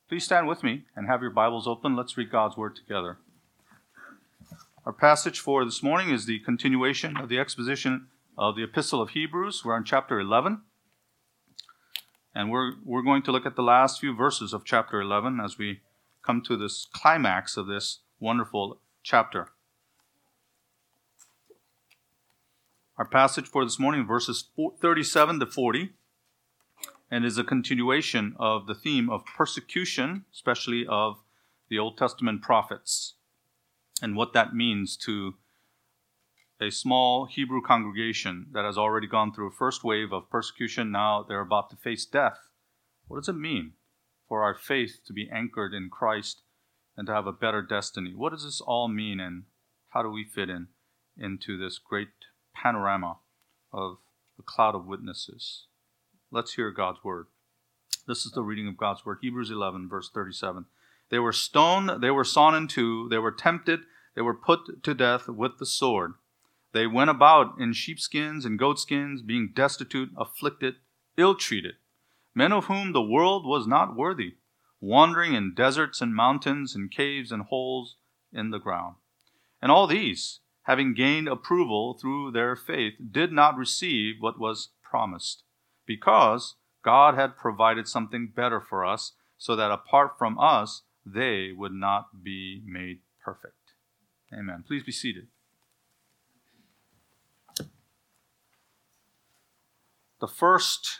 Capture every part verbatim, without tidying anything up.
Please stand with me and have your Bibles open. Let's read God's Word together. Our passage for this morning is the continuation of the exposition of the Epistle of Hebrews. We're on chapter eleven. And we're, we're going to look at the last few verses of chapter eleven as we come to this climax of this wonderful chapter. Our passage for this morning, verses thirty-seven to forty, and is a continuation of the theme of persecution, especially of the Old Testament prophets, and what that means to a small Hebrew congregation that has already gone through a first wave of persecution. Now they're about to face death. What does it mean for our faith to be anchored in Christ and to have a better destiny? What does this all mean, and how do we fit in into this great panorama of the cloud of witnesses? Let's hear God's word. This is the reading of God's word. Hebrews eleven, verse thirty-seven. They were stoned, they were sawn in two, they were tempted, they were put to death with the sword. They went about in sheepskins and goatskins, being destitute, afflicted, ill-treated, men of whom the world was not worthy, wandering in deserts and mountains and caves and holes in the ground. And all these, having gained approval through their faith, did not receive what was promised, because God had provided something better for us, so that apart from us, they would not be made perfect. Amen. Please be seated. The first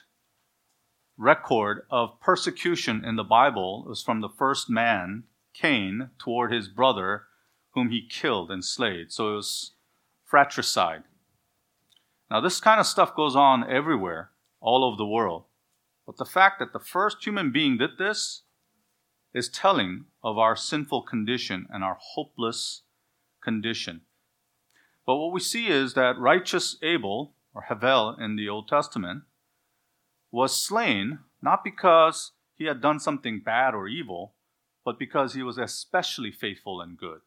record of persecution in the Bible was from the first man, Cain, toward his brother, whom he killed and slayed. So it was fratricide. Now this kind of stuff goes on everywhere, all over the world. But the fact that the first human being did this is telling of our sinful condition and our hopeless condition. But what we see is that righteous Abel, or Havel in the Old Testament, was slain not because he had done something bad or evil, but because he was especially faithful and good.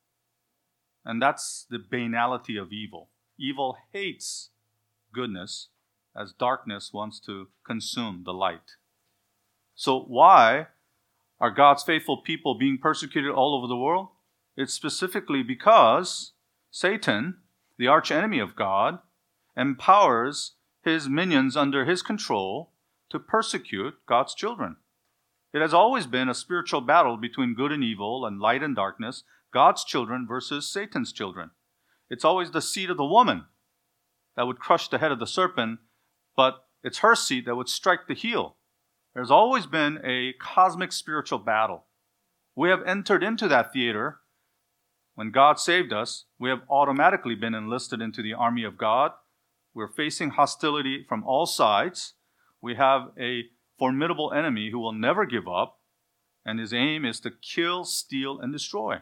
And that's the banality of evil. Evil hates goodness, as darkness wants to consume the light. So why are God's faithful people being persecuted all over the world? It's specifically because Satan, the archenemy of God, empowers his minions under his control to persecute God's children. It has always been a spiritual battle between good and evil and light and darkness, God's children versus Satan's children. It's always the seed of the woman that would crush the head of the serpent, but it's her seed that would strike the heel. There's always been a cosmic spiritual battle. We have entered into that theater. When God saved us, we have automatically been enlisted into the army of God. We're facing hostility from all sides. We have a formidable enemy who will never give up, and his aim is to kill, steal, and destroy.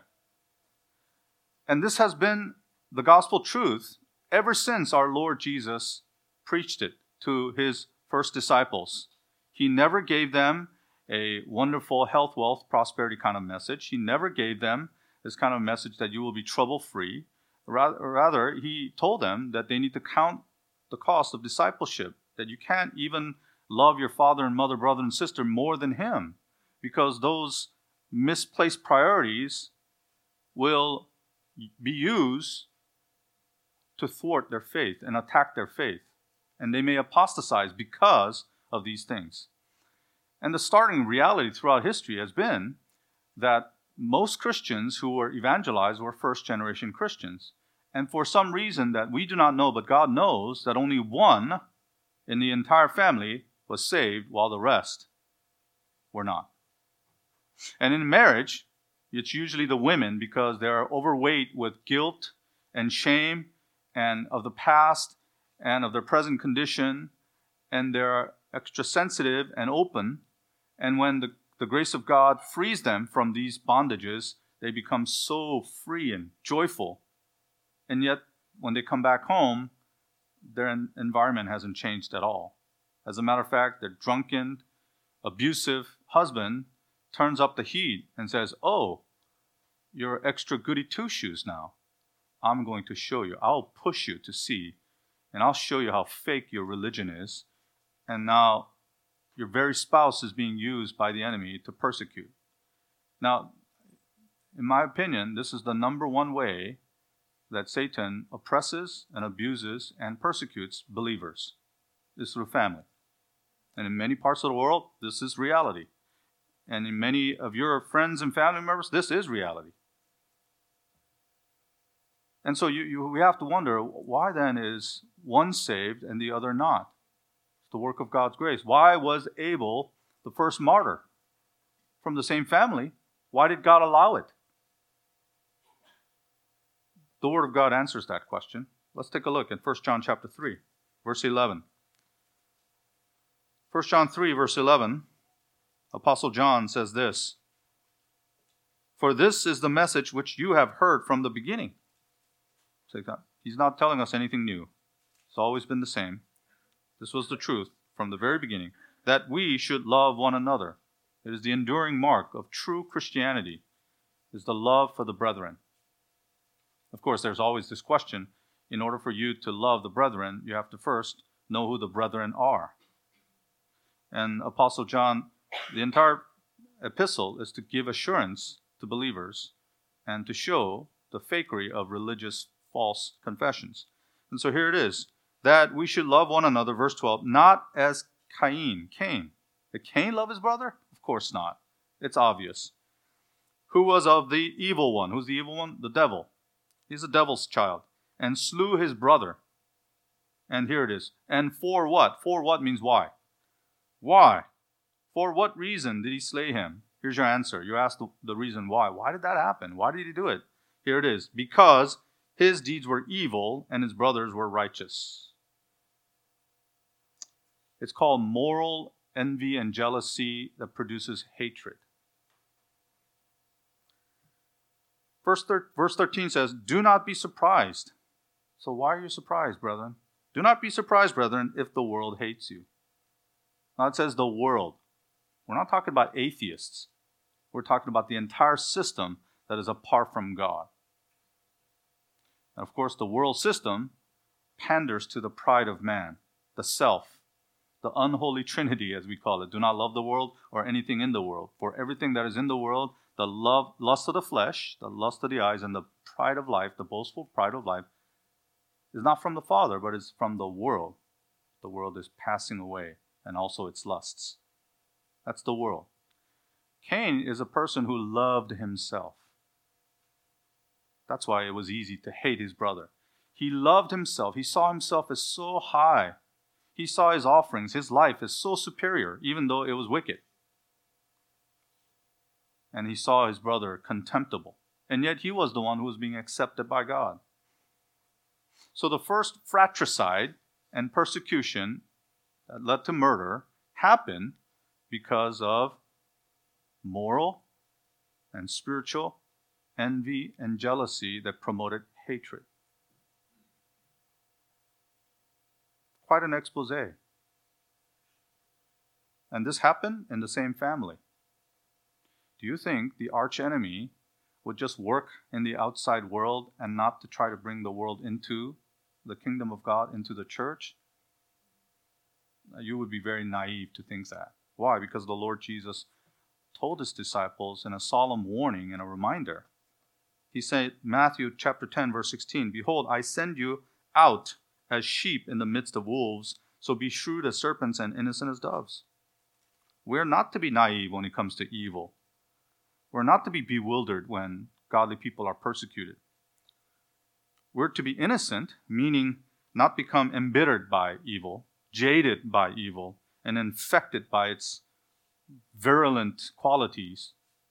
And this has been the gospel truth ever since our Lord Jesus preached it to his first disciples. He never gave them a wonderful health, wealth, prosperity kind of message. He never gave them this kind of message that you will be trouble-free. Rather, rather, he told them that they need to count the cost of discipleship, that you can't even love your father and mother, brother and sister more than him, because those misplaced priorities will be used to thwart their faith and attack their faith. And they may apostatize because of these things. And the starting reality throughout history has been that most Christians who were evangelized were first-generation Christians. And for some reason that we do not know, but God knows, that only one in the entire family was saved while the rest were not. And in marriage, it's usually the women, because they are overweight with guilt and shame and of the past and of their present condition, and they're extra sensitive and open. And when the, the grace of God frees them from these bondages, they become so free and joyful. And yet, when they come back home, their environment hasn't changed at all. As a matter of fact, their drunken, abusive husband turns up the heat and says, "Oh, you're extra goody two-shoes now. I'm going to show you. I'll push you to see, and I'll show you how fake your religion is. And now your very spouse is being used by the enemy to persecute. Now, in my opinion, this is the number one way that Satan oppresses and abuses and persecutes believers, is through family. And in many parts of the world, this is reality. And in many of your friends and family members, this is reality. And so you, you, we have to wonder, why then is one saved and the other not? It's the work of God's grace. Why was Abel the first martyr from the same family? Why did God allow it? The Word of God answers that question. Let's take a look at First John chapter three, verse eleven. First John three, verse eleven, Apostle John says this, "For this is the message which you have heard from the beginning." He's not telling us anything new. It's always been the same. This was the truth from the very beginning, that we should love one another. It is the enduring mark of true Christianity, is the love for the brethren. Of course, there's always this question, in order for you to love the brethren, you have to first know who the brethren are. And Apostle John, the entire epistle is to give assurance to believers and to show the fakery of religious false confessions. And so here it is, that we should love one another, verse twelve, not as Cain, Cain. Did Cain love his brother? Of course not. It's obvious. Who was of the evil one? Who's the evil one? The devil. He's the devil's child. And slew his brother. And here it is. And for what? For what means why? Why? For what reason did he slay him? Here's your answer. You asked the, the reason why. Why did that happen? Why did he do it? Here it is. Because his deeds were evil and his brothers were righteous. It's called moral envy and jealousy that produces hatred. Verse, thir- verse thirteen says, "Do not be surprised." So why are you surprised, brethren? "Do not be surprised, brethren, if the world hates you." Now it says the world. We're not talking about atheists. We're talking about the entire system that is apart from God. And of course, the world system panders to the pride of man, the self, the unholy trinity, as we call it. Do not love the world or anything in the world. For everything that is in the world, the love, lust of the flesh, the lust of the eyes, and the pride of life, the boastful pride of life, is not from the Father, but is from the world. The world is passing away, and also its lusts. That's the world. Cain is a person who loved himself. That's why it was easy to hate his brother. He loved himself. He saw himself as so high. He saw his offerings, his life as so superior, even though it was wicked. And he saw his brother contemptible. And yet he was the one who was being accepted by God. So the first fratricide and persecution that led to murder happened because of moral and spiritual envy and jealousy that promoted hatred. Quite an expose. And this happened in the same family. Do you think the archenemy would just work in the outside world and not to try to bring the world into the kingdom of God, into the church? You would be very naive to think that. Why? Because the Lord Jesus told his disciples in a solemn warning and a reminder. He said, Matthew chapter ten, verse sixteen, "Behold, I send you out as sheep in the midst of wolves, so be shrewd as serpents and innocent as doves." We're not to be naive when it comes to evil. We're not to be bewildered when godly people are persecuted. We're to be innocent, meaning not become embittered by evil, jaded by evil, and infected by its virulent qualities.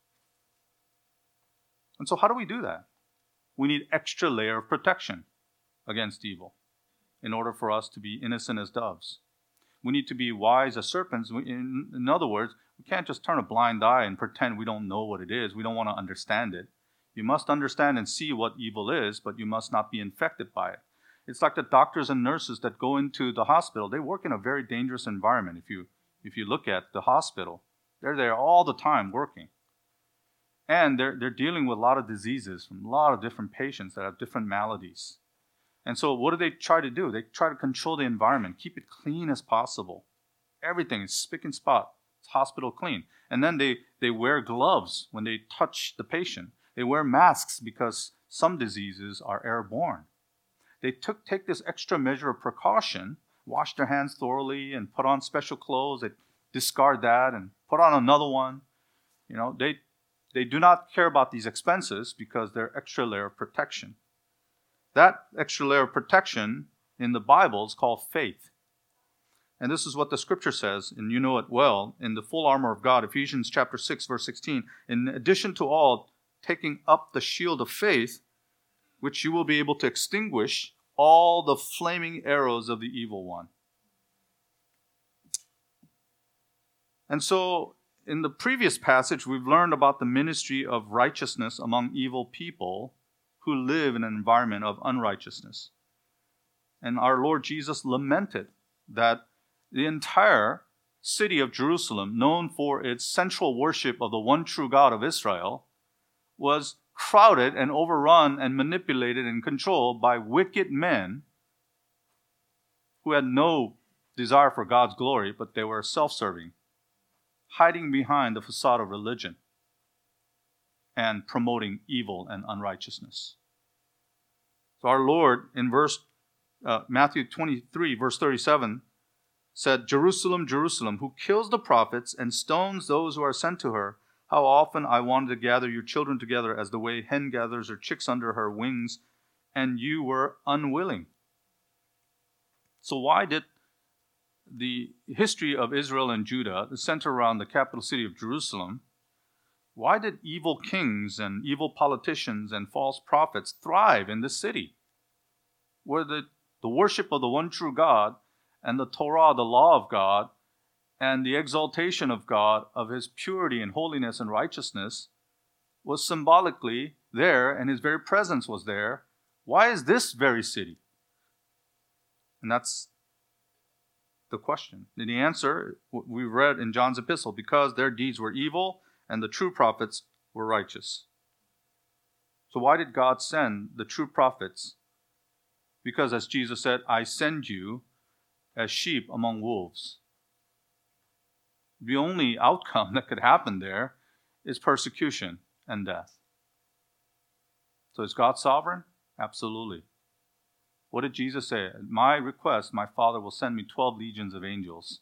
And so how do we do that? We need extra layer of protection against evil in order for us to be innocent as doves. We need to be wise as serpents. In, in other words, we can't just turn a blind eye and pretend we don't know what it is. We don't want to understand it. You must understand and see what evil is, but you must not be infected by it. It's like the doctors and nurses that go into the hospital. They work in a very dangerous environment. If you, if you look at the hospital, they're there all the time working. And they're, they're dealing with a lot of diseases from a lot of different patients that have different maladies. And so what do they try to do? They try to control the environment, keep it clean as possible. Everything is spick and spot. It's hospital clean. And then they, they wear gloves when they touch the patient. They wear masks because some diseases are airborne. They took take this extra measure of precaution, wash their hands thoroughly, and put on special clothes. They discard that and put on another one. You know, they they do not care about these expenses because they're extra layer of protection. That extra layer of protection in the Bible is called faith. And this is what the scripture says, and you know it well, in the full armor of God, Ephesians chapter six, verse sixteen. In addition to all, taking up the shield of faith, which you will be able to extinguish all the flaming arrows of the evil one. And so, in the previous passage, we've learned about the ministry of righteousness among evil people who live in an environment of unrighteousness. And our Lord Jesus lamented that the entire city of Jerusalem, known for its central worship of the one true God of Israel, was crowded and overrun and manipulated and controlled by wicked men who had no desire for God's glory, but they were self-serving, hiding behind the facade of religion and promoting evil and unrighteousness. So our Lord, in verse uh, Matthew twenty-three, verse thirty-seven, said, Jerusalem, Jerusalem, who kills the prophets and stones those who are sent to her, how often I wanted to gather your children together as the way hen gathers her chicks under her wings, and you were unwilling. So why did the history of Israel and Judah center around the capital city of Jerusalem? Why did evil kings and evil politicians and false prophets thrive in this city, where the, the worship of the one true God and the Torah, the law of God, and the exaltation of God, of his purity and holiness and righteousness, was symbolically there, and his very presence was there? Why is this very city? And that's the question. And the answer we read in John's epistle, because their deeds were evil and the true prophets were righteous. So why did God send the true prophets? Because as Jesus said, I send you as sheep among wolves. The only outcome that could happen there is persecution and death. So is God sovereign? Absolutely. What did Jesus say? At my request, my Father will send me twelve legions of angels.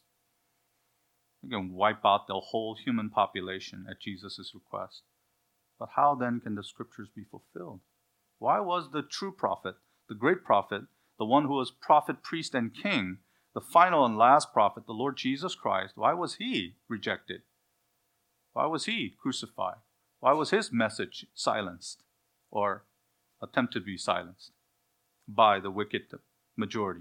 He can wipe out the whole human population at Jesus' request. But how then can the scriptures be fulfilled? Why was the true prophet, the great prophet, the one who was prophet, priest, and king, the final and last prophet, the Lord Jesus Christ, why was he rejected? Why was he crucified? Why was his message silenced or attempted to be silenced by the wicked majority?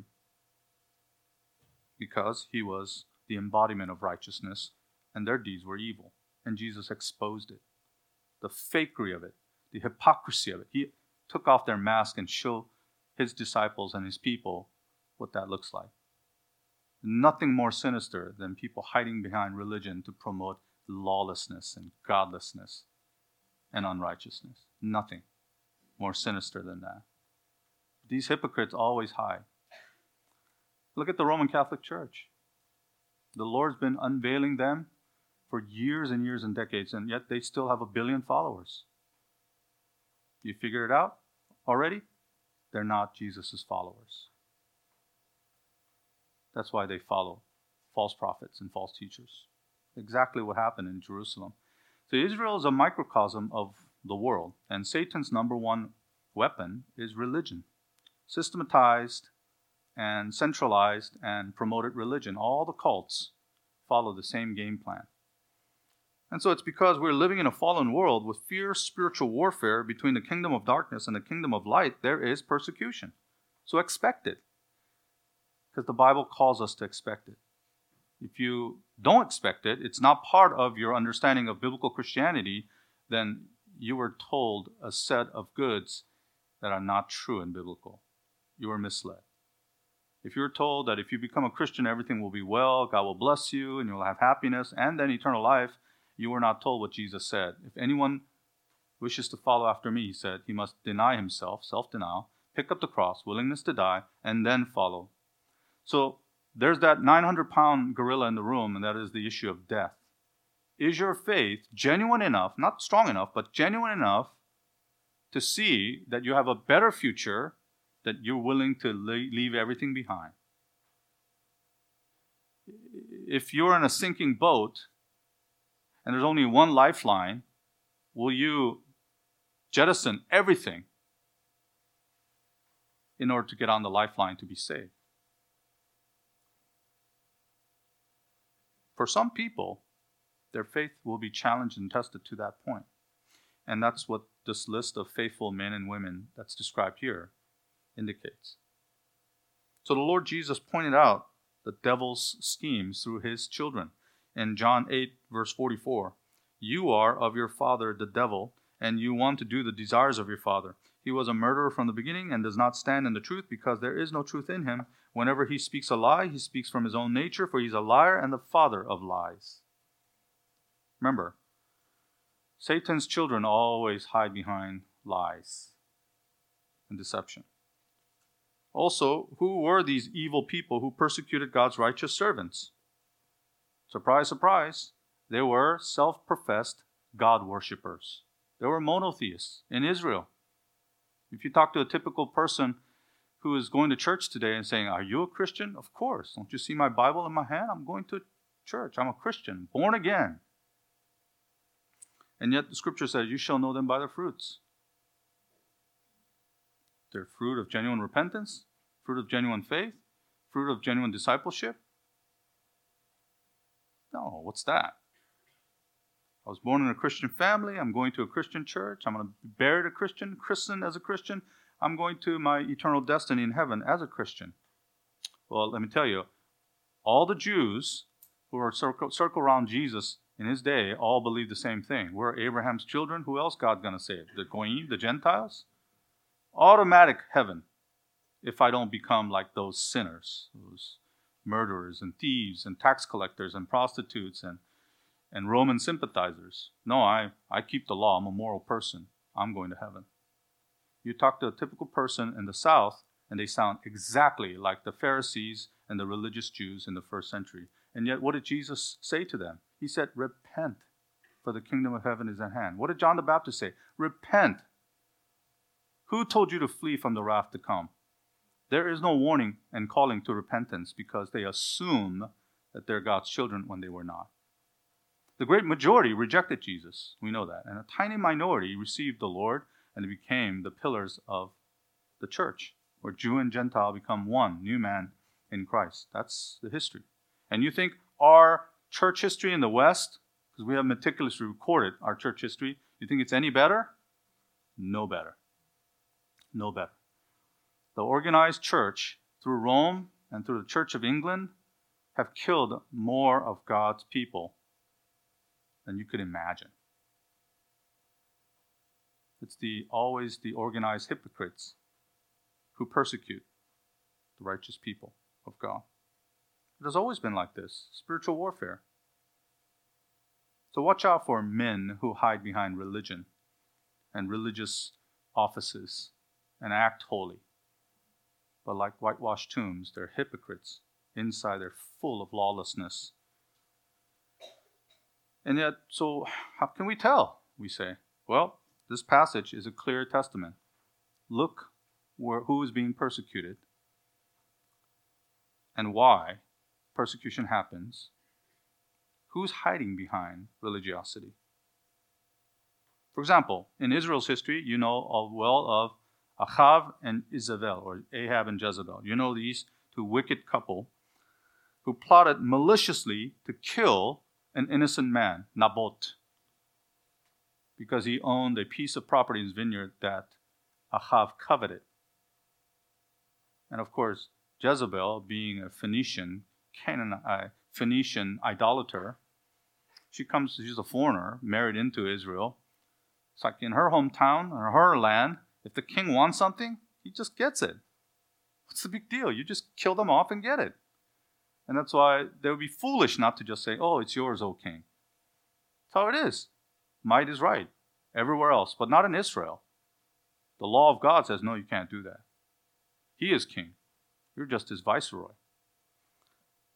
Because he was the embodiment of righteousness and their deeds were evil. And Jesus exposed it. The fakery of it, the hypocrisy of it. He took off their mask and showed his disciples and his people what that looks like. Nothing more sinister than people hiding behind religion to promote lawlessness and godlessness and unrighteousness. Nothing more sinister than that. These hypocrites always hide. Look at the Roman Catholic Church. The Lord's been unveiling them for years and years and decades, and yet they still have a billion followers. You figure it out already? They're not Jesus' followers. That's why they follow false prophets and false teachers. Exactly what happened in Jerusalem. So Israel is a microcosm of the world, and Satan's number one weapon is religion. Systematized and centralized and promoted religion. All the cults follow the same game plan. And so it's because we're living in a fallen world with fierce spiritual warfare between the kingdom of darkness and the kingdom of light, there is persecution. So expect it. Because the Bible calls us to expect it. If you don't expect it, it's not part of your understanding of biblical Christianity, then you were told a set of goods that are not true and biblical. You were misled. If you're told that if you become a Christian, everything will be well, God will bless you, and you'll have happiness and then eternal life, you were not told what Jesus said. If anyone wishes to follow after me, he said, he must deny himself, self-denial, pick up the cross, willingness to die, and then follow. So there's that nine hundred pound gorilla in the room, and that is the issue of death. Is your faith genuine enough, not strong enough, but genuine enough to see that you have a better future, that you're willing to leave everything behind? If you're in a sinking boat and there's only one lifeline, will you jettison everything in order to get on the lifeline to be saved? For some people, their faith will be challenged and tested to that point. And that's what this list of faithful men and women that's described here indicates. So the Lord Jesus pointed out the devil's schemes through his children. In John eight, verse forty-four, you are of your father, the devil, and you want to do the desires of your father. He was a murderer from the beginning and does not stand in the truth, because there is no truth in him. Whenever he speaks a lie, he speaks from his own nature, for he's a liar and the father of lies. Remember, Satan's children always hide behind lies and deception. Also, who were these evil people who persecuted God's righteous servants? Surprise, surprise, they were self-professed God worshippers. They were monotheists in Israel. If you talk to a typical person who is going to church today and saying, are you a Christian? Of course. Don't you see my Bible in my hand? I'm going to church. I'm a Christian, born again. And yet the scripture says, you shall know them by their fruits. Their fruit of genuine repentance, fruit of genuine faith, fruit of genuine discipleship. No, what's that? I was born in a Christian family. I'm going to a Christian church. I'm going to be buried a Christian, christened as a Christian. I'm going to my eternal destiny in heaven as a Christian. Well, let me tell you, all the Jews who are circle, circle around Jesus in his day all believed the same thing. We're Abraham's children. Who else God's going to save? The Goyim, the Gentiles? Automatic heaven if I don't become like those sinners, those murderers and thieves and tax collectors and prostitutes and, and Roman sympathizers. No, I, I keep the law. I'm a moral person. I'm going to heaven. You talk to a typical person in the South, and they sound exactly like the Pharisees and the religious Jews in the first century. And yet, what did Jesus say to them? He said, repent, for the kingdom of heaven is at hand. What did John the Baptist say? Repent. Who told you to flee from the wrath to come? There is no warning and calling to repentance, because they assume that they're God's children when they were not. The great majority rejected Jesus. We know that. And a tiny minority received the Lord, and they became the pillars of the church, where Jew and Gentile become one new man in Christ. That's the history. And you think our church history in the West, because we have meticulously recorded our church history, you think it's any better? No better. No better. The organized church through Rome and through the Church of England have killed more of God's people than you could imagine. It's the always the organized hypocrites who persecute the righteous people of God. It has always been like this, spiritual warfare. So watch out for men who hide behind religion and religious offices and act holy. But like whitewashed tombs, they're hypocrites. Inside, they're full of lawlessness. And yet, so how can we tell? We say, well, this passage is a clear testament. Look where, who is being persecuted and why persecution happens. Who's hiding behind religiosity? For example, in Israel's history, you know all well of Achav and Isabel, or Ahab and Jezebel. You know these two wicked couple who plotted maliciously to kill an innocent man, Naboth, because he owned a piece of property in his vineyard that Achav coveted. And of course, Jezebel, being a Phoenician, Canaan, uh, Phoenician idolater, she comes, she's a foreigner, married into Israel. It's like in her hometown, or her land, if the king wants something, he just gets it. What's the big deal? You just kill them off and get it. And that's why they would be foolish not to just say, oh, it's yours, O king. That's how it is. Might is right everywhere else, but not in Israel. The law of God says, no, you can't do that. He is king. You're just his viceroy.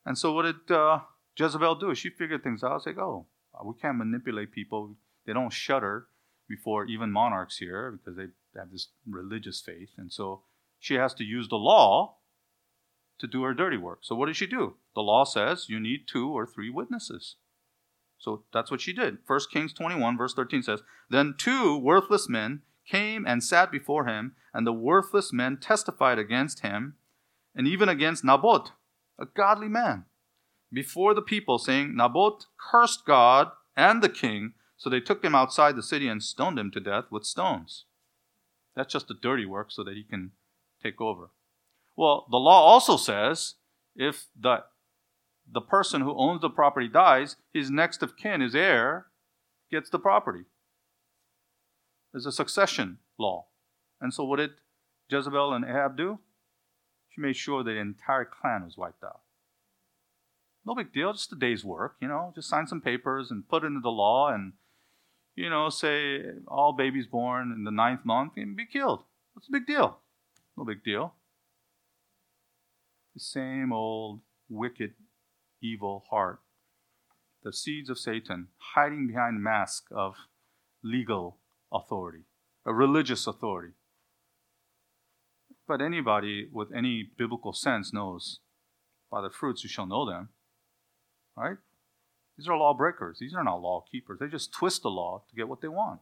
And so what did uh, Jezebel do? She figured things out. It's like, oh, we can't manipulate people. They don't shudder before even monarchs here because they have this religious faith. And so she has to use the law to do her dirty work. So what did she do? The law says you need two or three witnesses. So that's what she did. First Kings twenty-one, verse thirteen says, Then two worthless men came and sat before him, and the worthless men testified against him, and even against Naboth, a godly man, before the people, saying, Naboth cursed God and the king, so they took him outside the city and stoned him to death with stones. That's just the dirty work so that he can take over. Well, the law also says if the, the person who owns the property dies, his next of kin, his heir, gets the property. There's a succession law. And so what did Jezebel and Ahab do? She made sure the entire clan was wiped out. No big deal, just a day's work, you know, just sign some papers and put it into the law and, you know, say all babies born in the ninth month can be killed. What's the big deal? No big deal. The same old wicked, evil heart. The seeds of Satan hiding behind the mask of legal authority, a religious authority. But anybody with any biblical sense knows by the fruits you shall know them. Right? These are lawbreakers. These are not law keepers. They just twist the law to get what they want.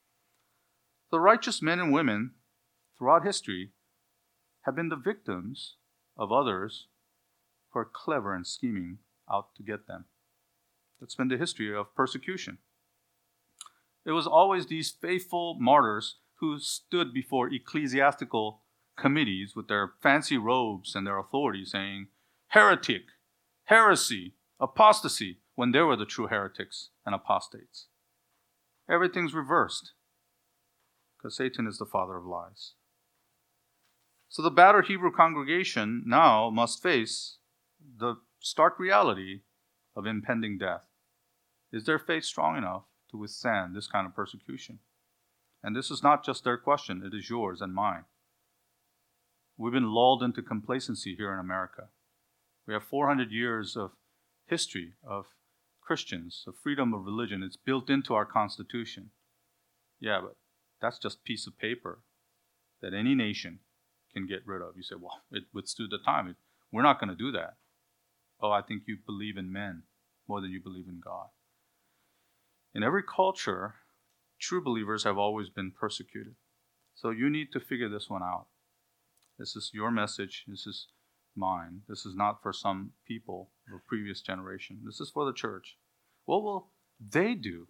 The righteous men and women throughout history have been the victims of others who are clever and scheming out to get them. That's been the history of persecution. It was always these faithful martyrs who stood before ecclesiastical committees with their fancy robes and their authority saying, heretic, heresy, apostasy, when they were the true heretics and apostates. Everything's reversed because Satan is the father of lies. So the battered Hebrew congregation now must face the stark reality of impending death. Is their faith strong enough to withstand this kind of persecution? And this is not just their question, it is yours and mine. We've been lulled into complacency here in America. We have four hundred years of history of Christians, of freedom of religion. It's built into our Constitution. Yeah, but that's just a piece of paper that any nation can get rid of. You say, well, it withstood the time. We're not going to do that. Oh, I think you believe in men more than you believe in God. In every culture, true believers have always been persecuted. So you need to figure this one out. This is your message. This is mine. This is not for some people of a previous generation. This is for the church. What will they do?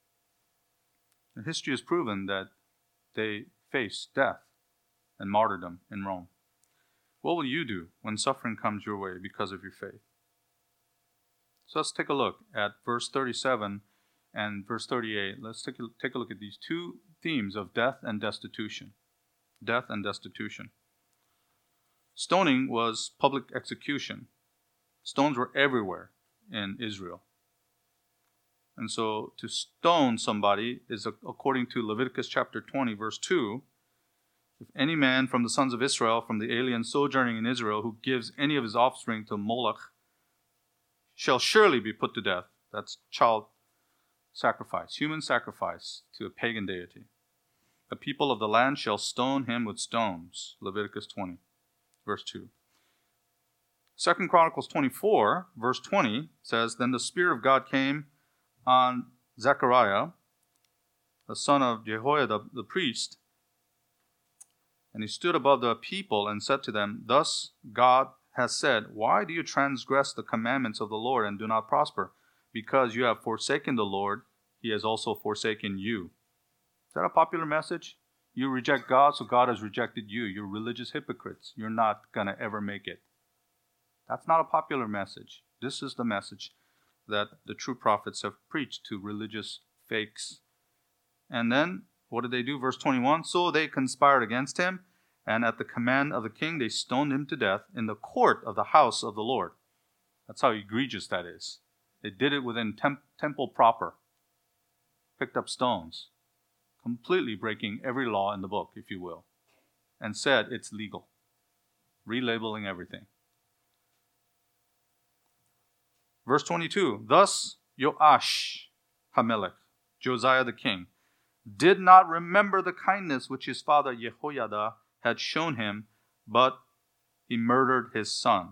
And history has proven that they face death and martyrdom in Rome. What will you do when suffering comes your way because of your faith? So let's take a look at verse thirty-seven and verse thirty-eight. Let's take a, take a look at these two themes of death and destitution. Death and destitution. Stoning was public execution. Stones were everywhere in Israel. And so to stone somebody is according to Leviticus chapter twenty, verse two. If any man from the sons of Israel, from the alien sojourning in Israel, who gives any of his offspring to Moloch, shall surely be put to death. That's child sacrifice, human sacrifice to a pagan deity. The people of the land shall stone him with stones. Leviticus twenty, verse two. Second Chronicles twenty-four, verse twenty says, Then the Spirit of God came on Zechariah, the son of Jehoiada the priest, and he stood above the people and said to them, Thus God has said, Why do you transgress the commandments of the Lord and do not prosper? Because you have forsaken the Lord, he has also forsaken you. Is that a popular message? You reject God, so God has rejected you. You're religious hypocrites. You're not going to ever make it. That's not a popular message. This is the message that the true prophets have preached to religious fakes. And then, what did they do? Verse twenty-one, So they conspired against him, and at the command of the king, they stoned him to death in the court of the house of the Lord. That's how egregious that is. They did it within temp- temple proper. Picked up stones. Completely breaking every law in the book, if you will. And said it's legal. Relabeling everything. Verse twenty-two, thus Joash Hamelech, Josiah the king, did not remember the kindness which his father Jehoiada had shown him, but he murdered his son.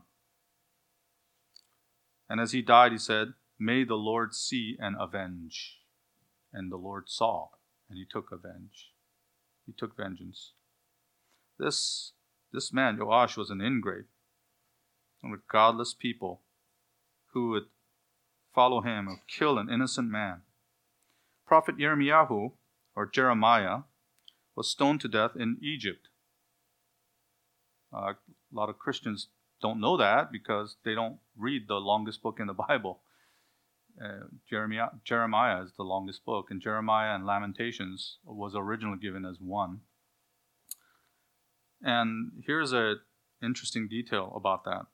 And as he died, he said, may the Lord see and avenge. And the Lord saw, and he took avenge. He took vengeance. This, this man, Joash, was an ingrate, and with godless people who would follow him or kill an innocent man. Prophet Yirmiyahu, or Jeremiah, was stoned to death in Egypt. Uh, a lot of Christians don't know that because they don't read the longest book in the Bible. Uh, Jeremiah, Jeremiah is the longest book, and Jeremiah and Lamentations was originally given as one. And here's an interesting detail about that.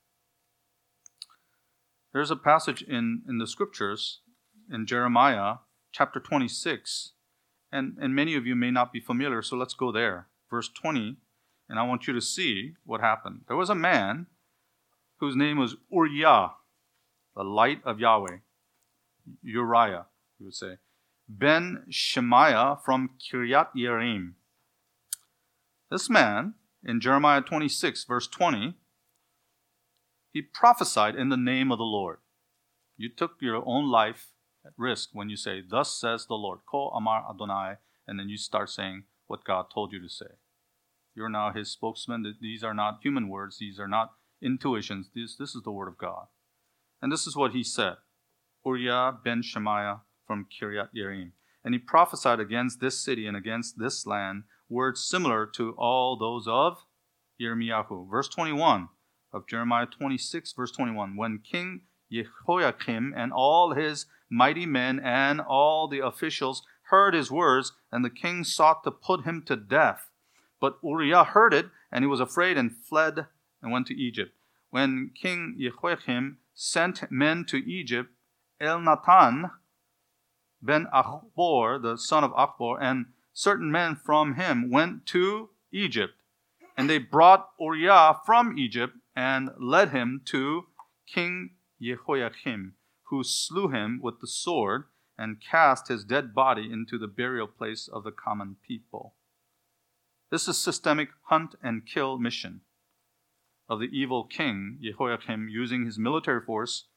There's a passage in, in the scriptures in Jeremiah chapter twenty-six, and, and many of you may not be familiar, so let's go there. Verse twenty, and I want you to see what happened. There was a man whose name was Uriah, the light of Yahweh, Uriah, we would say, Ben Shemaiah from Kiryat Yearim. This man, in Jeremiah twenty-six, verse twenty, he prophesied in the name of the Lord. You took your own life at risk when you say, thus says the Lord, Ko Amar Adonai, and then you start saying what God told you to say. You're now his spokesman. These are not human words. These are not intuitions. This, this is the word of God. And this is what he said. Uriah ben Shemaiah from Kiryat Yearim. And he prophesied against this city and against this land, words similar to all those of Yirmiyahu. Verse twenty-one of Jeremiah twenty-six, verse twenty-one. When King Jehoiakim and all his mighty men and all the officials heard his words, and the king sought to put him to death. But Uriah heard it, and he was afraid and fled and went to Egypt. When King Jehoiakim sent men to Egypt, Elnathan ben Achbor, the son of Achbor, and certain men from him went to Egypt. And they brought Uriah from Egypt and led him to King Jehoiakim, who slew him with the sword and cast his dead body into the burial place of the common people. This is systemic hunt and kill mission of the evil king Jehoiakim, using his military force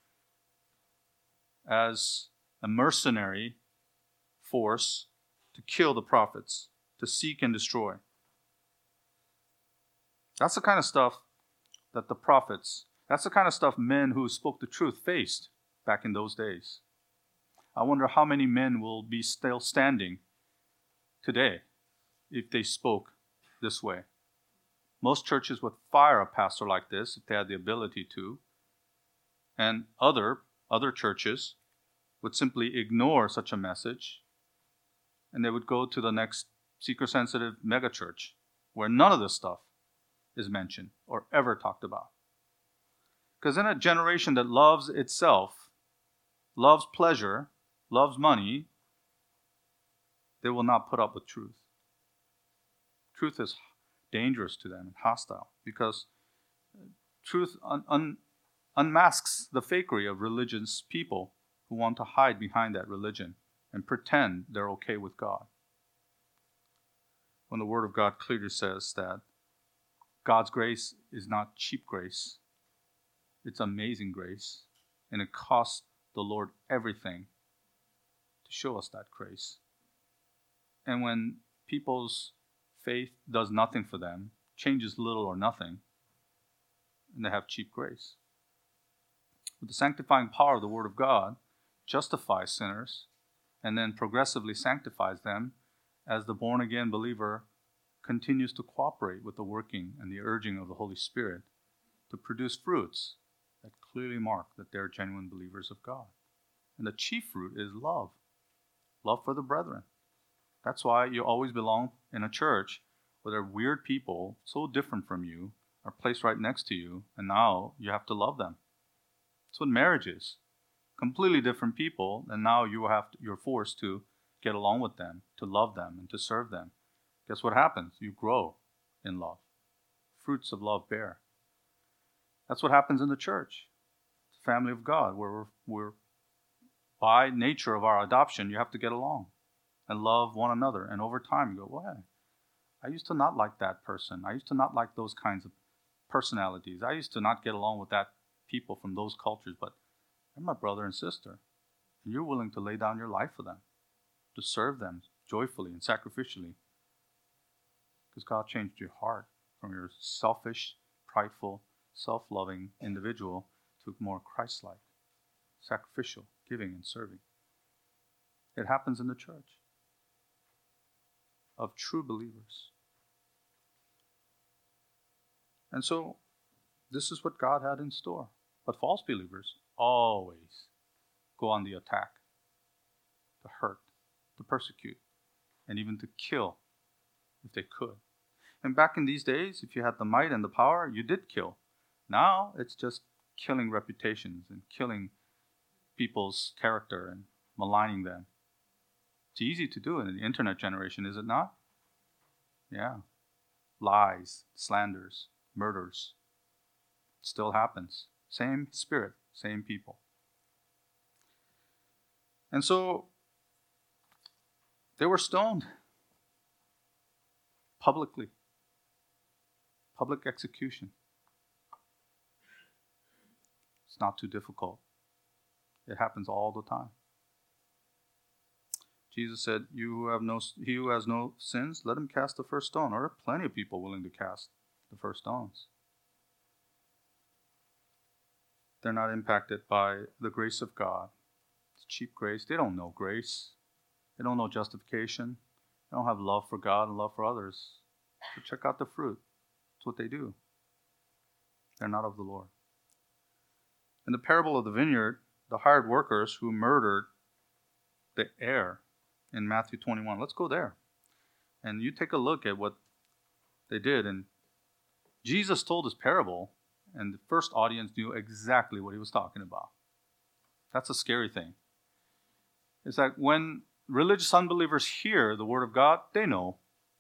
as a mercenary force to kill the prophets, to seek and destroy. That's the kind of stuff that the prophets, that's the kind of stuff men who spoke the truth faced back in those days. I wonder how many men will be still standing today if they spoke this way. Most churches would fire a pastor like this if they had the ability to, and other other churches would simply ignore such a message, and they would go to the next seeker-sensitive megachurch where none of this stuff is mentioned or ever talked about. Because in a generation that loves itself, loves pleasure, loves money, they will not put up with truth. Truth is dangerous to them and hostile because truth un- un- unmasks the fakery of religious people who want to hide behind that religion and pretend they're okay with God. When the Word of God clearly says that God's grace is not cheap grace, it's amazing grace, and it costs the Lord everything to show us that grace. And when people's faith does nothing for them, changes little or nothing, and they have cheap grace. But the sanctifying power of the Word of God justifies sinners and then progressively sanctifies them as the born-again believer continues to cooperate with the working and the urging of the Holy Spirit to produce fruits that clearly mark that they're genuine believers of God. And the chief fruit is love. Love for the brethren. That's why you always belong in a church where there are weird people so different from you are placed right next to you, and now you have to love them. That's what marriage is. Completely different people, and now you have to, you're forced to get along with them, to love them, and to serve them. Guess what happens? You grow in love. Fruits of love bear. That's what happens in the church. family of God, where we're, we're by nature of our adoption, you have to get along and love one another. And over time, you go, well, hey, I used to not like that person. I used to not like those kinds of personalities. I used to not get along with that people from those cultures, but they're my brother and sister. And you're willing to lay down your life for them, to serve them joyfully and sacrificially. Because God changed your heart from your selfish, prideful, self-loving individual to more Christ-like, sacrificial, giving and serving. It happens in the church of true believers. And so, this is what God had in store. But false believers always go on the attack, to hurt, to persecute, and even to kill if they could. And back in these days, if you had the might and the power, you did kill. Now, it's just killing reputations and killing people's character and maligning them. It's easy to do in the internet generation, is it not? Yeah. Lies, slanders, murders. Still happens. Same spirit, same people. And so, they were stoned publicly. Public execution. It's not too difficult. It happens all the time. Jesus said, "You who have no, he who has no sins, let him cast the first stone." There are plenty of people willing to cast the first stones. They're not impacted by the grace of God. It's cheap grace. They don't know grace. They don't know justification. They don't have love for God and love for others. So check out the fruit. That's what they do. They're not of the Lord. In the parable of the vineyard, the hired workers who murdered the heir in Matthew twenty-one. Let's go there. And you take a look at what they did. And Jesus told this parable, and the first audience knew exactly what he was talking about. That's a scary thing. It's like when religious unbelievers hear the word of God, they know.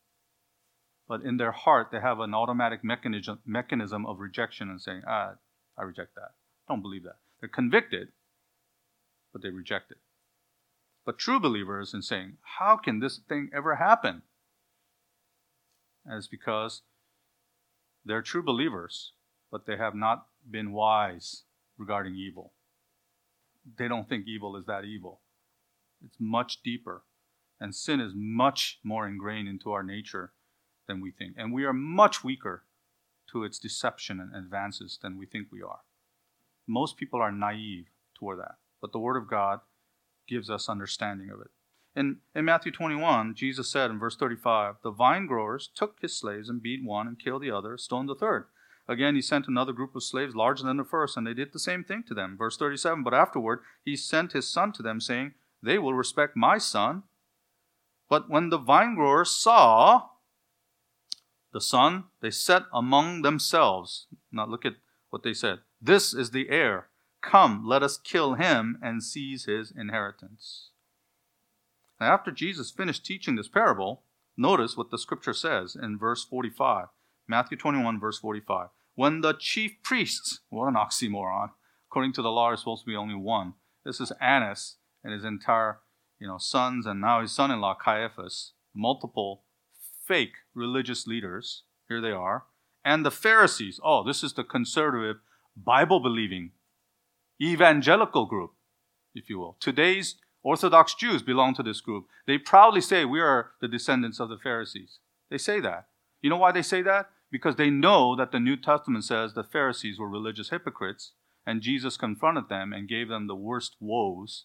But in their heart, they have an automatic mechanism, mechanism of rejection and saying, ah, I reject that. I don't believe that. They're convicted, but they reject it. But true believers in saying, how can this thing ever happen? And it's because they're true believers, but they have not been wise regarding evil. They don't think evil is that evil. It's much deeper. And sin is much more ingrained into our nature than we think. And we are much weaker to its deception and advances than we think we are. Most people are naive toward that. But the Word of God gives us understanding of it. In, in Matthew twenty-one, Jesus said in verse thirty-five, "The vine growers took his slaves and beat one and killed the other, stoned the third. Again, he sent another group of slaves larger than the first, and they did the same thing to them." Verse thirty-seven, "But afterward, he sent his son to them, saying, 'They will respect my son.' But when the vine growers saw the son, they said among themselves," now look at what they said, "'This is the heir. Come, let us kill him and seize his inheritance.'" Now, after Jesus finished teaching this parable, notice what the scripture says in verse forty-five. Matthew twenty-one, verse forty-five. "When the chief priests," what an oxymoron. According to the law, there's supposed to be only one. This is Annas and his entire, you know, sons, and now his son-in-law Caiaphas, multiple fake religious leaders. Here they are. And the Pharisees. Oh, this is the conservative, Bible-believing, evangelical group, if you will. Today's Orthodox Jews belong to this group. They proudly say we are the descendants of the Pharisees. They say that. You know why they say that? Because they know that the New Testament says the Pharisees were religious hypocrites, and Jesus confronted them and gave them the worst woes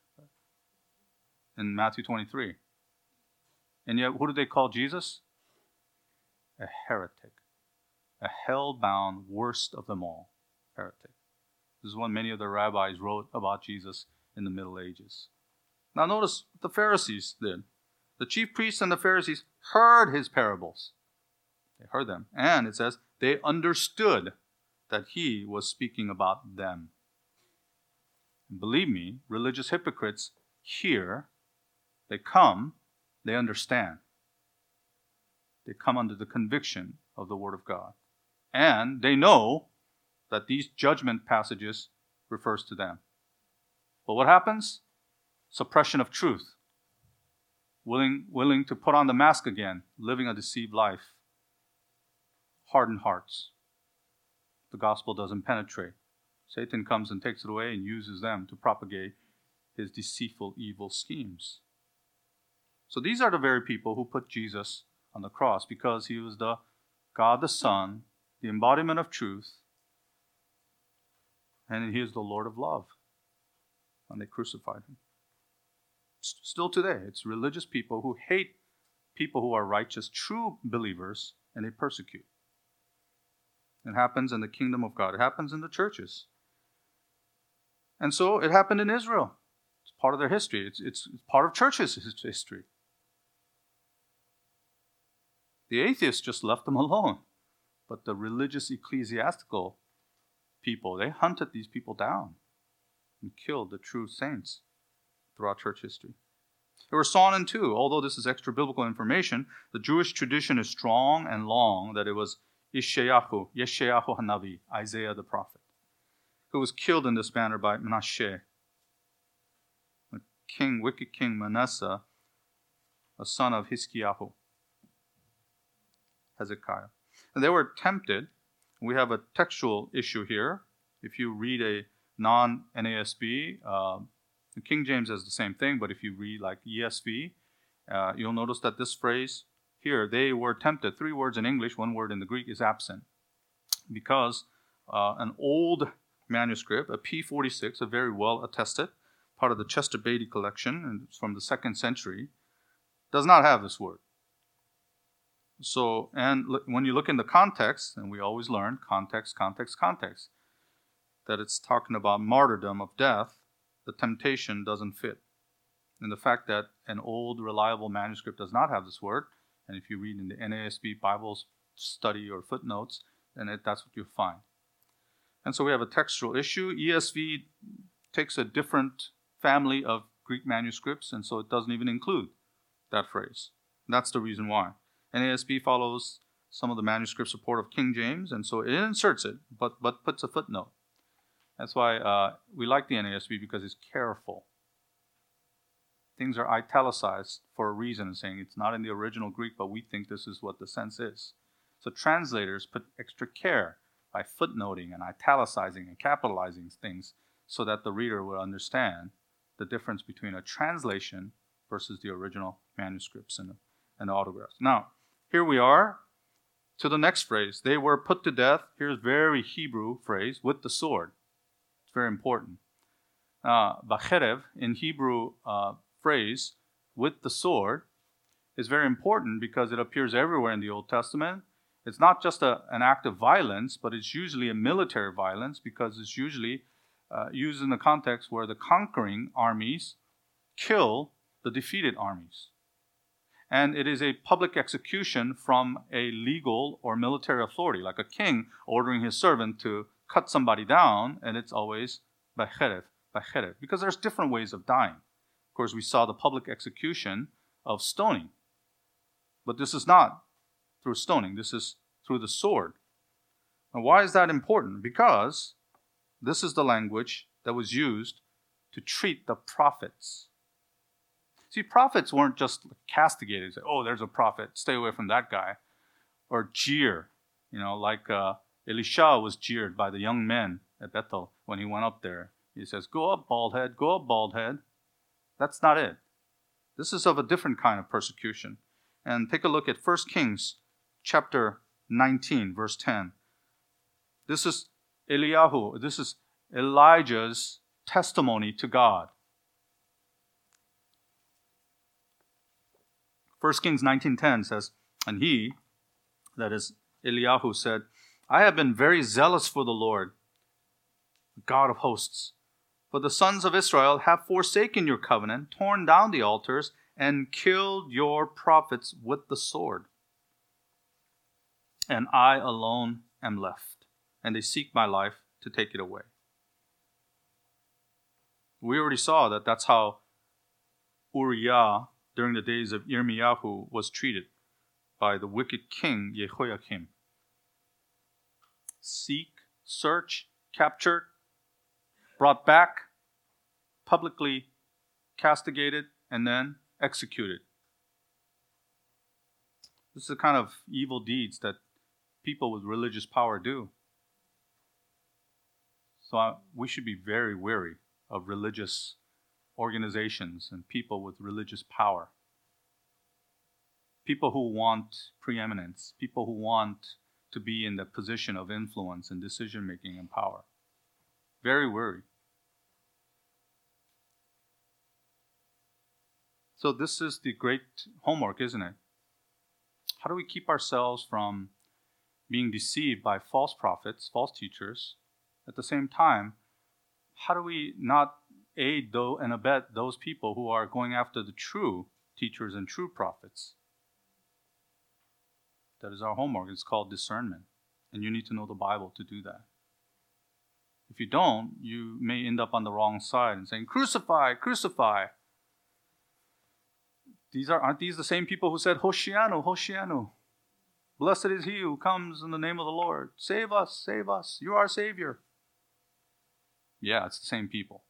in Matthew twenty-three. And yet, who do they call Jesus? A heretic. A hell-bound worst of them all. Heretic. This is what many of the rabbis wrote about Jesus in the Middle Ages. Now notice what the Pharisees did. The chief priests and the Pharisees heard his parables. They heard them. And it says, they understood that he was speaking about them. And believe me, religious hypocrites hear, they come, they understand. They come under the conviction of the Word of God. And they know that these judgment passages refers to them. But what happens? Suppression of truth. Willing, willing to put on the mask again, living a deceived life. Hardened hearts. The gospel doesn't penetrate. Satan comes and takes it away and uses them to propagate his deceitful, evil schemes. So these are the very people who put Jesus on the cross because he was the God the Son, the embodiment of truth, and he is the Lord of love. And they crucified him. Still today, it's religious people who hate people who are righteous, true believers, and they persecute. It happens in the kingdom of God. It happens in the churches. And so it happened in Israel. It's part of their history. It's, it's, it's part of churches' history. The atheists just left them alone. But the religious ecclesiastical people, they hunted these people down and killed the true saints throughout church history. There were sawn in two. Although this is extra biblical information, the Jewish tradition is strong and long that it was Yeshayahu, Yeshayahu Hanavi, Isaiah the prophet, who was killed in this manner by Menashe, the king, wicked king Manasseh, a son of Hiskiyahu, Hezekiah. And they were tempted. We have a textual issue here. If you read a non-N A S B, uh, the King James has the same thing, but if you read like E S V, uh, you'll notice that this phrase here, they were tempted, three words in English, one word in the Greek, is absent. Because uh, an old manuscript, a P forty-six, a very well attested, part of the Chester Beatty collection, and it's from the second century, does not have this word. So, and when you look in the context, and we always learn context, context, context, that it's talking about martyrdom of death, the temptation doesn't fit. And the fact that an old, reliable manuscript does not have this word, and if you read in the N A S B Bible study or footnotes, then it, that's what you'll find. And so we have a textual issue. E S V takes a different family of Greek manuscripts, and so it doesn't even include that phrase. And that's the reason why. N A S B follows some of the manuscript support of King James, and so it inserts it, but, but puts a footnote. That's why uh, we like the N A S B, because it's careful. Things are italicized for a reason, saying it's not in the original Greek, but we think this is what the sense is. So translators put extra care by footnoting and italicizing and capitalizing things so that the reader will understand the difference between a translation versus the original manuscripts and, and the autographs. Now, here we are to the next phrase. They were put to death. Here's very Hebrew phrase, with the sword. It's very important. Uh, Bacherev, in Hebrew uh, phrase, with the sword, is very important because it appears everywhere in the Old Testament. It's not just a, an act of violence, but it's usually a military violence because it's usually uh, used in the context where the conquering armies kill the defeated armies. And it is a public execution from a legal or military authority, like a king ordering his servant to cut somebody down, and it's always bacherev, bacherev, because there's different ways of dying. Of course, we saw the public execution of stoning. But this is not through stoning. This is through the sword. And why is that important? Because this is the language that was used to treat the prophets. See, prophets weren't just castigated. Say, oh, there's a prophet. Stay away from that guy. Or jeer. You know, like uh, Elisha was jeered by the young men at Bethel when he went up there. He says, go up, bald head. Go up, bald head. That's not it. This is of a different kind of persecution. And take a look at First Kings chapter nineteen, verse ten. This is Eliyahu. This is Elijah's testimony to God. First Kings nineteen ten says, and he, that is Eliyahu, said, I have been very zealous for the Lord, God of hosts. For the sons of Israel have forsaken your covenant, torn down the altars, and killed your prophets with the sword. And I alone am left, and they seek my life to take it away. We already saw that that's how Uriah, during the days of Yirmiyahu, was treated by the wicked king Jehoiakim. Seek, search, captured, brought back, publicly castigated, and then executed. This is the kind of evil deeds that people with religious power do. So uh, we should be very wary of religious organizations and people with religious power. People who want preeminence, people who want to be in the position of influence and decision-making and power. Very wary. So this is the great homework, isn't it? How do we keep ourselves from being deceived by false prophets, false teachers? At the same time, how do we not aid though and abet those people who are going after the true teachers and true prophets? That is our homework. It's called discernment. And you need to know the Bible to do that. If you don't, you may end up on the wrong side and saying, crucify, crucify. These are, aren't these the same people who said, Hoshianu, Hoshianu? Blessed is he who comes in the name of the Lord. Save us, save us. You are our Savior. Yeah, it's the same people.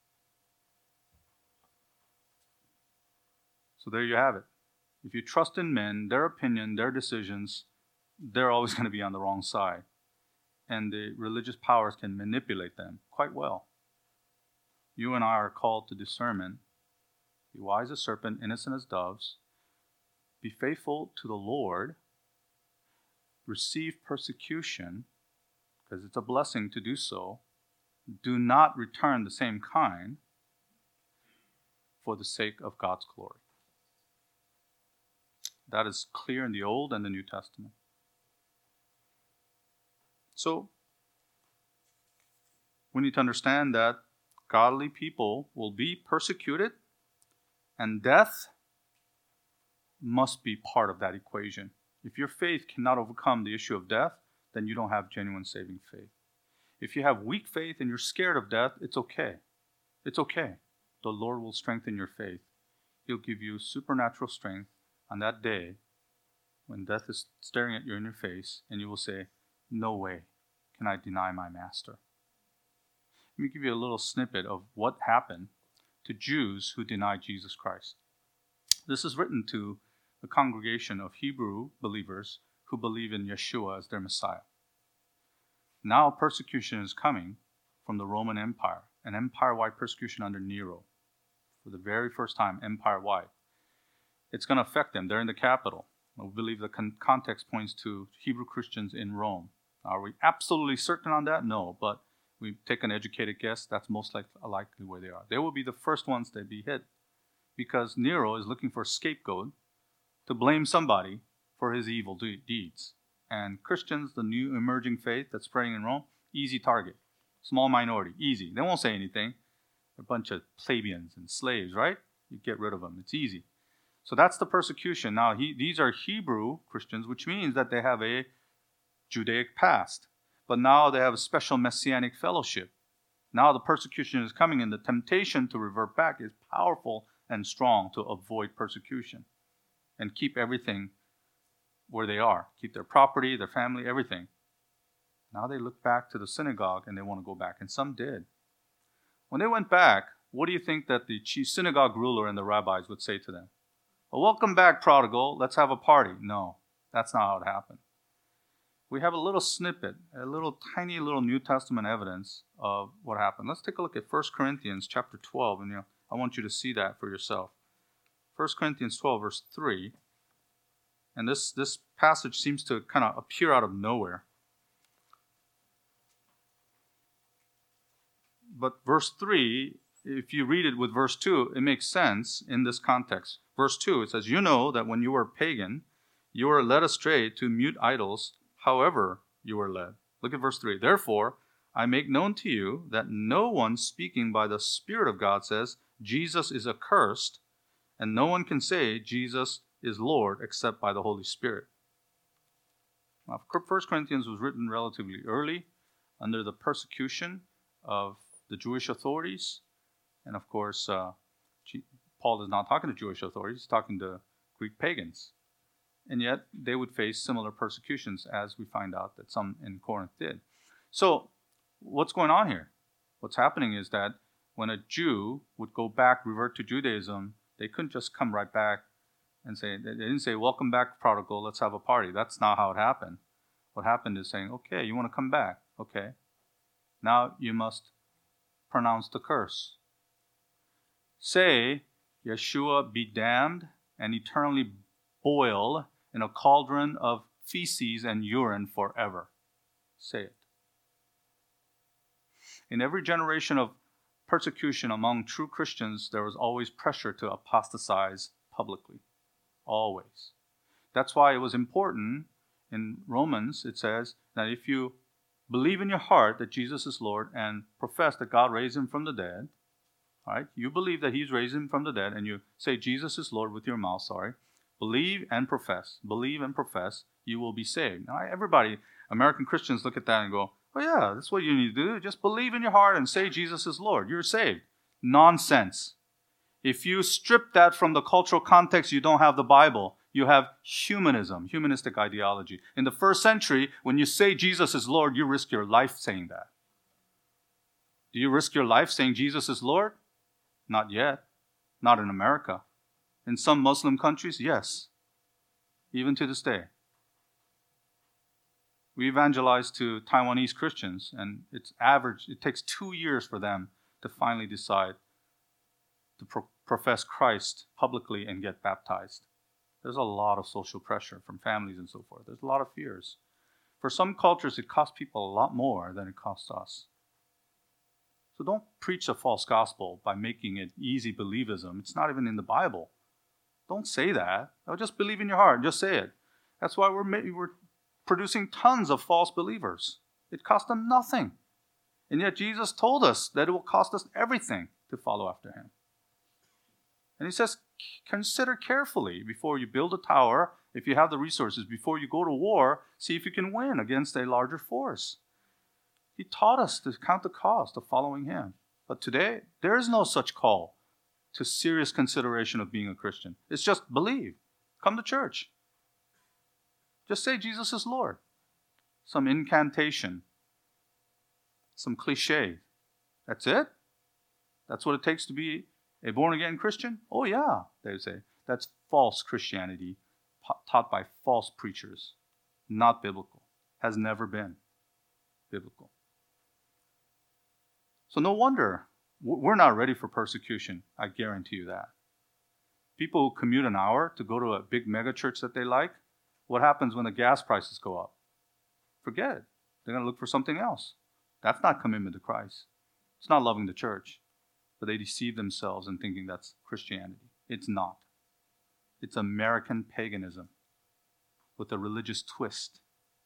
So there you have it. If you trust in men, their opinion, their decisions, they're always going to be on the wrong side. And the religious powers can manipulate them quite well. You and I are called to discernment. Be wise as serpent, innocent as doves. Be faithful to the Lord. Receive persecution, because it's a blessing to do so. Do not return the same kind for the sake of God's glory. That is clear in the Old and the New Testament. So, we need to understand that godly people will be persecuted, and death must be part of that equation. If your faith cannot overcome the issue of death, then you don't have genuine saving faith. If you have weak faith and you're scared of death, it's okay. It's okay. The Lord will strengthen your faith. He'll give you supernatural strength on that day when death is staring at you in your face, and you will say, no way can I deny my master. Let me give you a little snippet of what happened to Jews who denied Jesus Christ. This is written to a congregation of Hebrew believers who believe in Yeshua as their Messiah. Now persecution is coming from the Roman Empire, an empire-wide persecution under Nero. For the very first time, empire-wide. It's going to affect them. They're in the capital. We believe the con- context points to Hebrew Christians in Rome. Are we absolutely certain on that? No, but we take an educated guess. That's most likely, likely where they are. They will be the first ones to be hit because Nero is looking for a scapegoat to blame somebody for his evil de- deeds. And Christians, the new emerging faith that's spreading in Rome, easy target. Small minority, easy. They won't say anything. They're a bunch of plebeians and slaves, right? You get rid of them. It's easy. So that's the persecution. Now, he, these are Hebrew Christians, which means that they have a Judaic past. But now they have a special messianic fellowship. Now the persecution is coming, and the temptation to revert back is powerful and strong to avoid persecution and keep everything where they are. Keep their property, their family, everything. Now they look back to the synagogue and they want to go back. And some did. When they went back, what do you think that the chief synagogue ruler and the rabbis would say to them? Well, welcome back, prodigal. Let's have a party. No, that's not how it happened. We have a little snippet, a little tiny little New Testament evidence of what happened. Let's take a look at First Corinthians chapter twelve, and you know, I want you to see that for yourself. First Corinthians twelve, verse three. And this, this passage seems to kind of appear out of nowhere. But verse three, if you read it with verse two, it makes sense in this context. Verse two, it says, you know that when you were pagan, you were led astray to mute idols, however you were led. Look at verse three. Therefore, I make known to you that no one speaking by the Spirit of God says, Jesus is accursed, and no one can say Jesus is Lord except by the Holy Spirit. Now, First Corinthians was written relatively early under the persecution of the Jewish authorities. And of course, uh, Paul is not talking to Jewish authorities, he's talking to Greek pagans. And yet, they would face similar persecutions, as we find out that some in Corinth did. So, what's going on here? What's happening is that when a Jew would go back, revert to Judaism, they couldn't just come right back and say, they didn't say, welcome back, prodigal, let's have a party. That's not how it happened. What happened is saying, okay, you want to come back. Okay. Now you must pronounce the curse. Say, Yeshua be damned and eternally boil in a cauldron of feces and urine forever. Say it. In every generation of persecution among true Christians, there was always pressure to apostatize publicly. Always. That's why it was important in Romans, it says that if you believe in your heart that Jesus is Lord and profess that God raised him from the dead, all right, you believe that he's raised him from the dead, and you say Jesus is Lord with your mouth, sorry, believe and profess, believe and profess, you will be saved. Now, everybody, American Christians look at that and go, oh yeah, that's what you need to do. Just believe in your heart and say Jesus is Lord. You're saved. Nonsense. If you strip that from the cultural context, you don't have the Bible. You have humanism, humanistic ideology. In the first century, when you say Jesus is Lord, you risk your life saying that. Do you risk your life saying Jesus is Lord? Not yet. Not in America. In some Muslim countries, yes. Even to this day. We evangelize to Taiwanese Christians, and it's average, it takes two years for them to finally decide to pro- profess Christ publicly and get baptized. There's a lot of social pressure from families and so forth. There's a lot of fears. For some cultures, it costs people a lot more than it costs us. So don't preach a false gospel by making it easy believism. It's not even in the Bible. Don't say that. Oh, just believe in your heart. Just say it. That's why we're, we're producing tons of false believers. It cost them nothing. And yet Jesus told us that it will cost us everything to follow after him. And he says, consider carefully before you build a tower, if you have the resources, before you go to war, see if you can win against a larger force. He taught us to count the cost of following him. But today, there is no such call to serious consideration of being a Christian. It's just believe. Come to church. Just say Jesus is Lord. Some incantation. Some cliche. That's it? That's what it takes to be a born-again Christian? Oh yeah, they would say. That's false Christianity taught by false preachers. Not biblical. Has never been biblical. So no wonder we're not ready for persecution. I guarantee you that. People who commute an hour to go to a big mega church that they like, what happens when the gas prices go up? Forget it. They're going to look for something else. That's not commitment to Christ. It's not loving the church. But they deceive themselves in thinking that's Christianity. It's not. It's American paganism with a religious twist.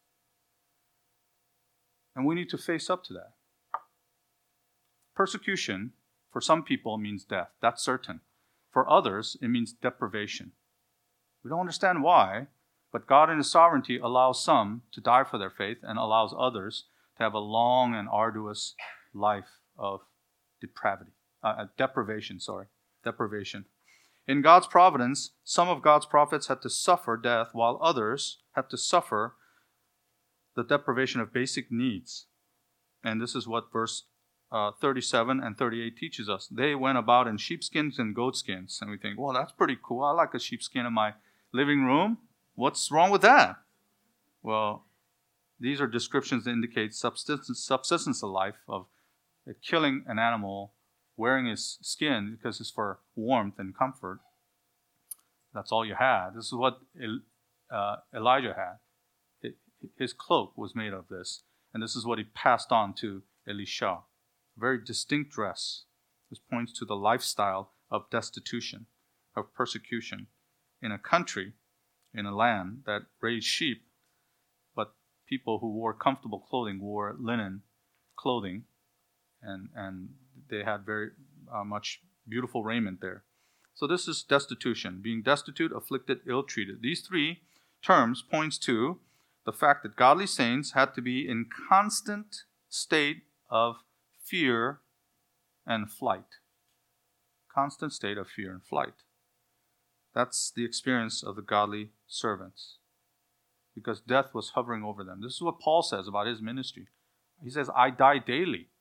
And we need to face up to that. Persecution, for some people, means death. That's certain. For others, it means deprivation. We don't understand why, but God in His sovereignty allows some to die for their faith and allows others to have a long and arduous life of depravity. Uh, deprivation, sorry. Deprivation. In God's providence, some of God's prophets had to suffer death, while others had to suffer the deprivation of basic needs. And this is what verse uh, thirty-seven and thirty-eight teaches us. They went about in sheepskins and goatskins. And we think, well, that's pretty cool. I like a sheepskin in my living room. What's wrong with that? Well, these are descriptions that indicate subsistence, subsistence of life, of killing an animal, wearing his skin because it's for warmth and comfort. That's all you had. This is what uh, Elijah had. His cloak was made of this. And this is what he passed on to Elisha. Very distinct dress. This points to the lifestyle of destitution, of persecution in a country, in a land that raised sheep, but people who wore comfortable clothing wore linen clothing, and, and they had very uh, much beautiful raiment there. So this is destitution, being destitute, afflicted, ill-treated. These three terms points to the fact that godly saints had to be in constant state of fear and flight. Constant state of fear and flight. That's the experience of the godly servants. Because death was hovering over them. This is what Paul says about his ministry. He says, I die daily.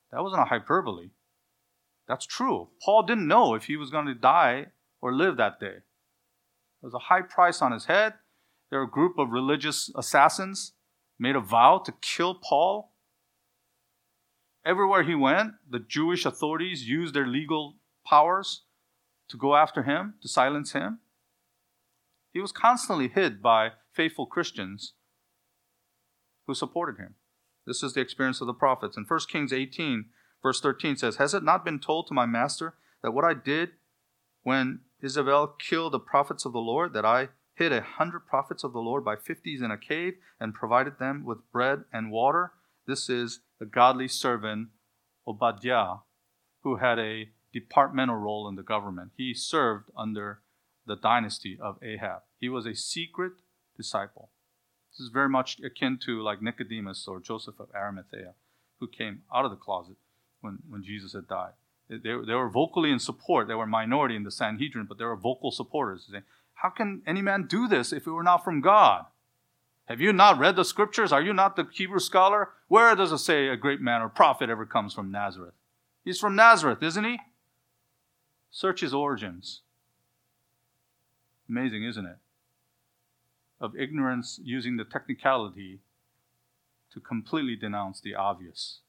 That wasn't a hyperbole. That's true. Paul didn't know if he was going to die or live that day. There was a high price on his head. There were a group of religious assassins made a vow to kill Paul. Everywhere he went, the Jewish authorities used their legal powers to go after him, to silence him. He was constantly hid by faithful Christians who supported him. This is the experience of the prophets. In First Kings eighteen, verse thirteen says, "Has it not been told to my master that what I did when Isabel killed the prophets of the Lord, that I hid a hundred prophets of the Lord by fifties in a cave and provided them with bread and water?" This is the godly servant Obadiah, who had a departmental role in the government. He served under the dynasty of Ahab. He was a secret disciple. This is very much akin to like Nicodemus or Joseph of Arimathea, who came out of the closet when, when Jesus had died. They, they were vocally in support. They were a minority in the Sanhedrin, but they were vocal supporters. Saying, how can any man do this if it were not from God? Have you not read the scriptures? Are you not the Hebrew scholar? Where does it say a great man or prophet ever comes from Nazareth? He's from Nazareth, isn't he? Search his origins. Amazing, isn't it? Of ignorance using the technicality to completely denounce the obvious.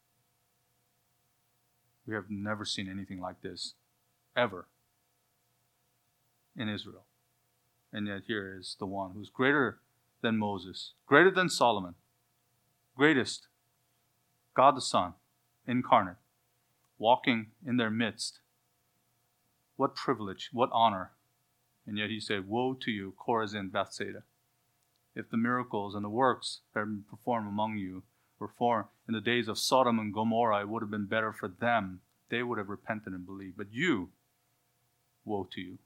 We have never seen anything like this, ever, in Israel. And yet here is the one who's greater than Moses, greater than Solomon, greatest, God the Son, incarnate, walking in their midst. What privilege, what honor. And yet he said, woe to you, Chorazin, Bethsaida. If the miracles and the works that have been performed among you were performed in the days of Sodom and Gomorrah, it would have been better for them. They would have repented and believed. But you, woe to you.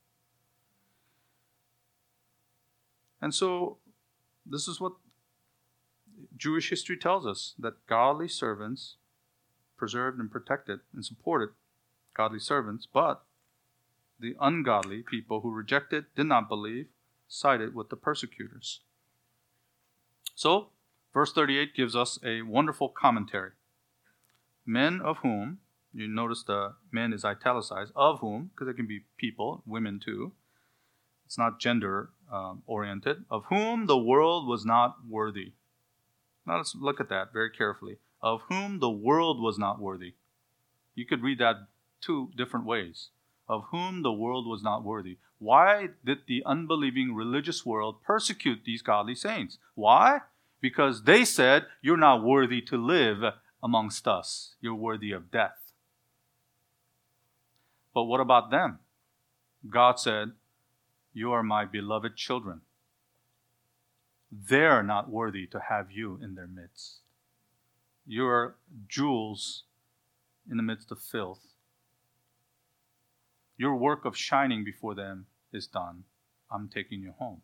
And so, this is what Jewish history tells us, that godly servants preserved and protected and supported godly servants, but the ungodly people who rejected, did not believe, sided with the persecutors. So, verse thirty-eight gives us a wonderful commentary. Men of whom, you notice the men is italicized, of whom, because it can be people, women too. It's not gender um, oriented. Of whom the world was not worthy. Now let's look at that very carefully. Of whom the world was not worthy. You could read that two different ways. Of whom the world was not worthy. Why did the unbelieving religious world persecute these godly saints? Why? Because they said, you're not worthy to live amongst us. You're worthy of death. But what about them? God said, you are my beloved children. They're not worthy to have you in their midst. You're jewels in the midst of filth. Your work of shining before them is done. I'm taking you home.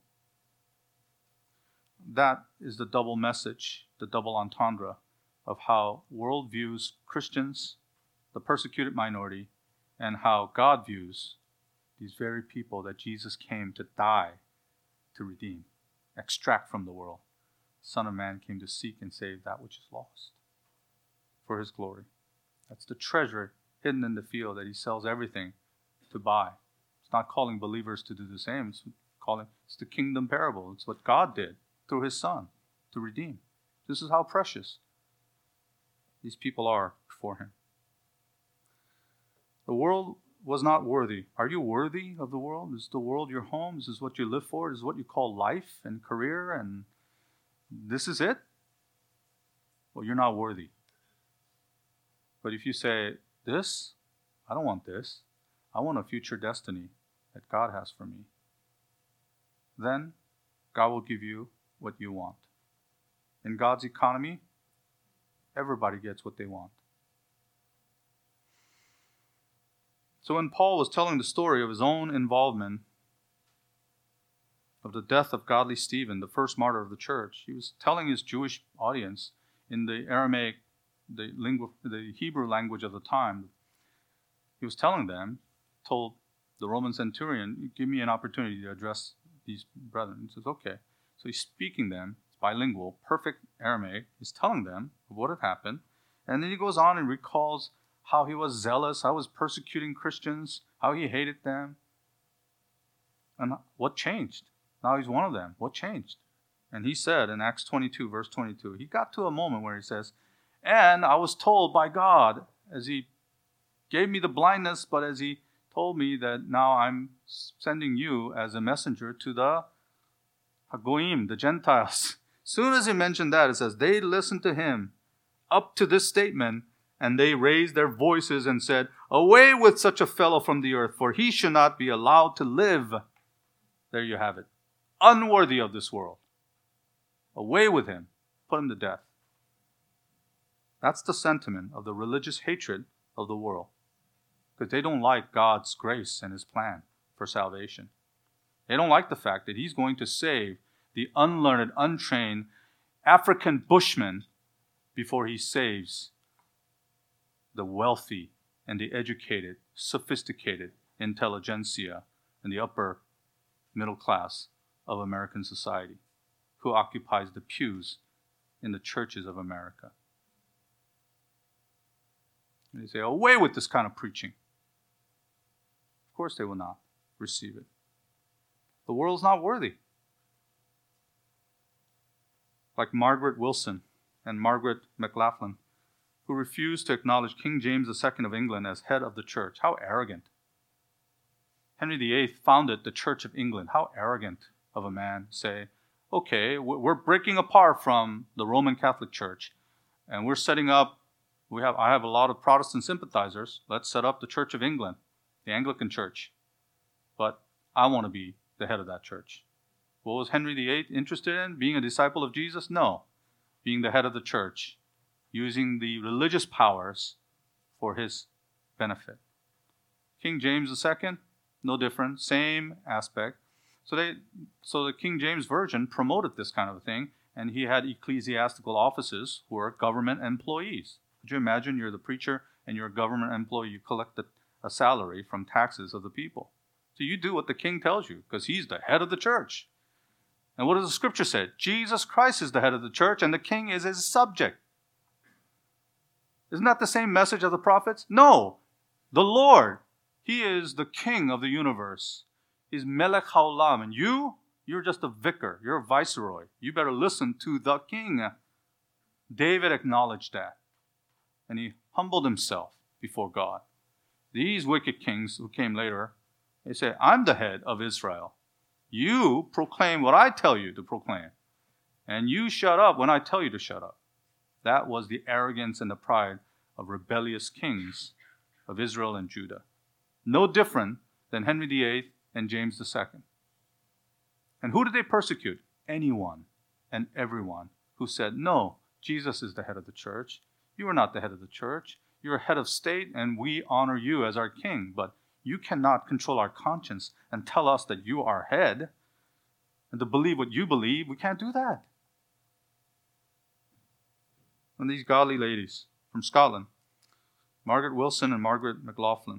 That is the double message, the double entendre of how world views Christians, the persecuted minority, and how God views these very people that Jesus came to die to redeem, extract from the world. Son of Man came to seek and save that which is lost for his glory. That's the treasure hidden in the field that he sells everything to buy. It's not calling believers to do the same. It's calling, it's the kingdom parable. It's what God did through his Son to redeem. This is how precious these people are before him. The world was not worthy. Are you worthy of the world? Is the world your home? Is this what you live for? Is this what you call life and career? And this is it? Well, you're not worthy. But if you say, this, I don't want this. I want a future destiny that God has for me. Then God will give you what you want. In God's economy, everybody gets what they want. So when Paul was telling the story of his own involvement of the death of godly Stephen, the first martyr of the church, he was telling his Jewish audience in the Aramaic, the, lingu- the Hebrew language of the time. He was telling them, told the Roman centurion, give me an opportunity to address these brethren. He says, okay. So he's speaking them, it's bilingual, perfect Aramaic. He's telling them of what had happened. And then he goes on and recalls how he was zealous, how he was persecuting Christians, how he hated them. And what changed? Now he's one of them. What changed? And he said in Acts twenty-two, verse twenty-two, he got to a moment where he says, and I was told by God, as he gave me the blindness, but as he told me that now I'm sending you as a messenger to the Hagoim, the Gentiles. Soon as he mentioned that, it says, they listened to him up to this statement, and they raised their voices and said, away with such a fellow from the earth, for he should not be allowed to live. There you have it. Unworthy of this world. Away with him. Put him to death. That's the sentiment of the religious hatred of the world. Because they don't like God's grace and his plan for salvation. They don't like the fact that he's going to save the unlearned, untrained African bushman before he saves the wealthy and the educated, sophisticated intelligentsia and the upper middle class of American society who occupies the pews in the churches of America. And they say, away with this kind of preaching. Of course they will not receive it. The world's not worthy. Like Margaret Wilson and Margaret McLaughlin, who refused to acknowledge King James the Second of England as head of the church. How arrogant. Henry the Eighth founded the Church of England. How arrogant of a man. Say, okay, we're breaking apart from the Roman Catholic Church, and we're setting up, we have, I have a lot of Protestant sympathizers. Let's set up the Church of England, the Anglican Church. But I want to be the head of that church. What was Henry the Eighth interested in? Being a disciple of Jesus? No. Being the head of the church. Using the religious powers for his benefit. King James the Second, no different, same aspect. So they, so the King James Version promoted this kind of a thing, and he had ecclesiastical offices who were government employees. Could you imagine you're the preacher and you're a government employee, you collect a, a salary from taxes of the people. So you do what the king tells you, because he's the head of the church. And what does the scripture say? Jesus Christ is the head of the church, and the king is his subject. Isn't that the same message of the prophets? No. The Lord, he is the king of the universe. He's Melech HaOlam. And you, you're just a vicar. You're a viceroy. You better listen to the king. David acknowledged that. And he humbled himself before God. These wicked kings who came later, they say, I'm the head of Israel. You proclaim what I tell you to proclaim. And you shut up when I tell you to shut up. That was the arrogance and the pride of rebellious kings of Israel and Judah. No different than Henry the Eighth and James the Second. And who did they persecute? Anyone and everyone who said, no, Jesus is the head of the church. You are not the head of the church. You're a head of state, and we honor you as our king. But you cannot control our conscience and tell us that you are head and to believe what you believe. We can't do that. And these godly ladies from Scotland, Margaret Wilson and Margaret McLaughlin,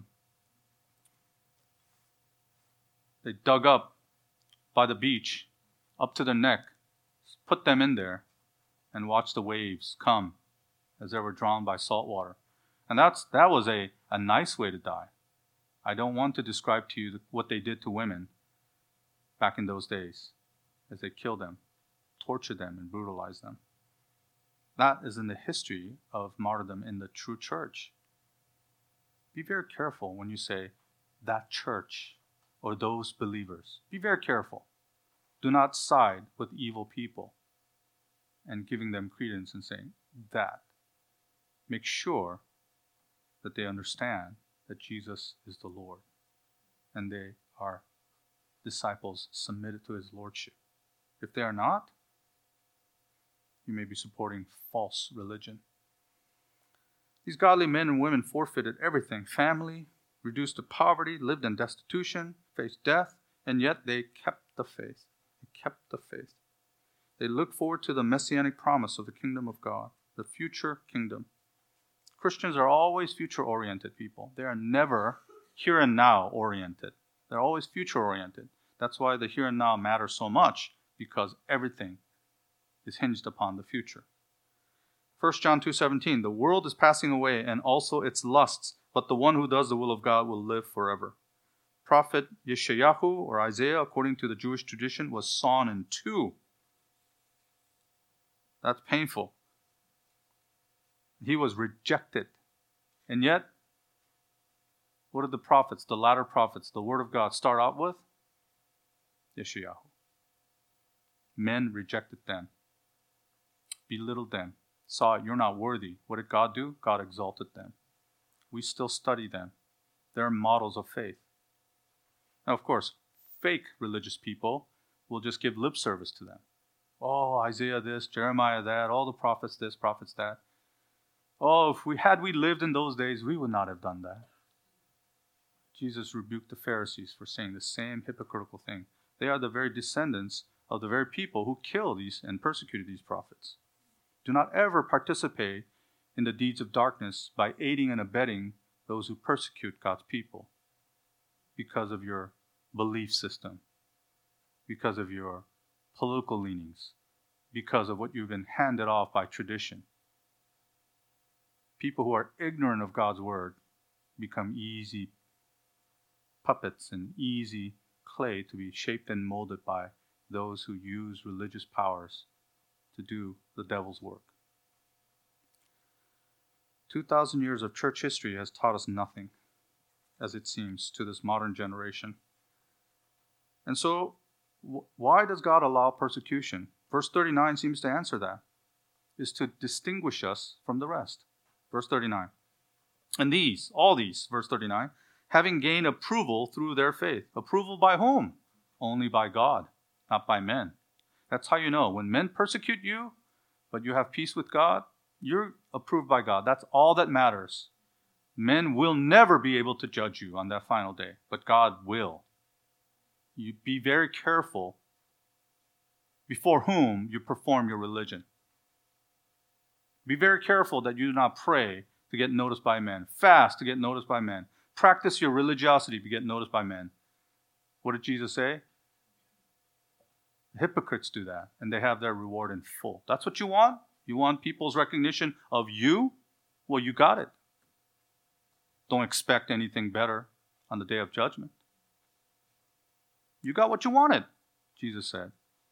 they dug up by the beach, up to their neck, put them in there, and watched the waves come as they were drawn by salt water. And that's that was a, a nice way to die. I don't want to describe to you what they did to women back in those days as they killed them, tortured them, and brutalized them. That is in the history of martyrdom in the true church. Be very careful when you say that church or those believers. Be very careful. Do not side with evil people and giving them credence and saying that. Make sure that they understand that Jesus is the Lord and they are disciples submitted to his lordship. If they are not, you may be supporting false religion. These godly men and women forfeited everything. Family, reduced to poverty, lived in destitution, faced death, and yet they kept the faith. They kept the faith. They looked forward to the messianic promise of the kingdom of God, the future kingdom. Christians are always future-oriented people. They are never here and now oriented. They're always future-oriented. That's why the here and now matters so much, because everything is hinged upon the future. First John two seventeen, the world is passing away and also its lusts, but the one who does the will of God will live forever. Prophet Yeshayahu or Isaiah, according to the Jewish tradition, was sawn in two. That's painful. He was rejected. And yet, what did the prophets, the latter prophets, the word of God start out with? Yeshayahu. Men rejected them, belittled them, saw it, you're not worthy. What did God do? God exalted them. We still study them. They're models of faith. Now, of course, fake religious people will just give lip service to them. Oh, Isaiah this, Jeremiah that, all the prophets this, prophets that. Oh, if we had we lived in those days, we would not have done that. Jesus rebuked the Pharisees for saying the same hypocritical thing. They are the very descendants of the very people who killed these and persecuted these prophets. Do not ever participate in the deeds of darkness by aiding and abetting those who persecute God's people because of your belief system, because of your political leanings, because of what you've been handed off by tradition. People who are ignorant of God's word become easy puppets and easy clay to be shaped and molded by those who use religious powers to do the devil's work. Two thousand years of church history has taught us nothing, as it seems, to this modern generation. And so, wh- why does God allow persecution? Verse thirty-nine seems to answer that. Is to distinguish us from the rest. Verse thirty-nine. And these, all these, verse thirty-nine, having gained approval through their faith. Approval by whom? Only by God, not by men. That's how you know. When men persecute you, but you have peace with God, you're approved by God. That's all that matters. Men will never be able to judge you on that final day, but God will. You be very careful before whom you perform your religion. Be very careful that you do not pray to get noticed by men, fast to get noticed by men, practice your religiosity to get noticed by men. What did Jesus say? Hypocrites do that, and they have their reward in full. That's what you want? You want people's recognition of you? Well, you got it. Don't expect anything better on the day of judgment. You got what you wanted, Jesus said.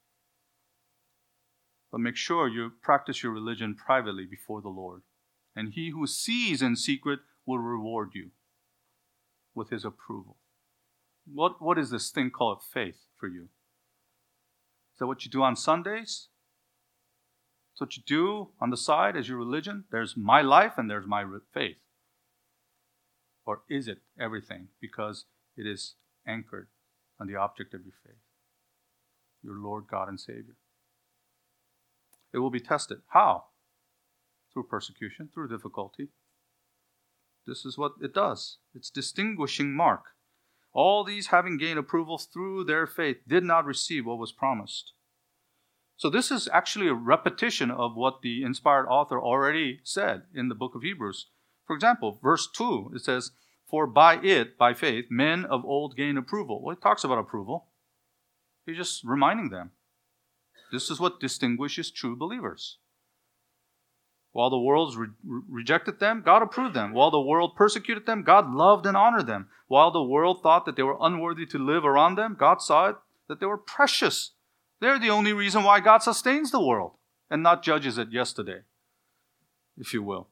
But make sure you practice your religion privately before the Lord. And he who sees in secret will reward you with his approval. What, what is this thing called faith for you? Is that what you do on Sundays? It's what you do on the side as your religion? There's my life and there's my faith. Or is it everything because it is anchored on the object of your faith, your Lord, God, and Savior? It will be tested. How? Through persecution, through difficulty. This is what it does. It's distinguishing mark. All these, having gained approval through their faith, did not receive what was promised. So this is actually a repetition of what the inspired author already said in the book of Hebrews. For example, verse two, it says, for by it, by faith, men of old gained approval. Well, it talks about approval. He's just reminding them. This is what distinguishes true believers. While the world re- rejected them, God approved them. While the world persecuted them, God loved and honored them. While the world thought that they were unworthy to live around them, God saw it that they were precious. They're the only reason why God sustains the world and not judges it yesterday, if you will.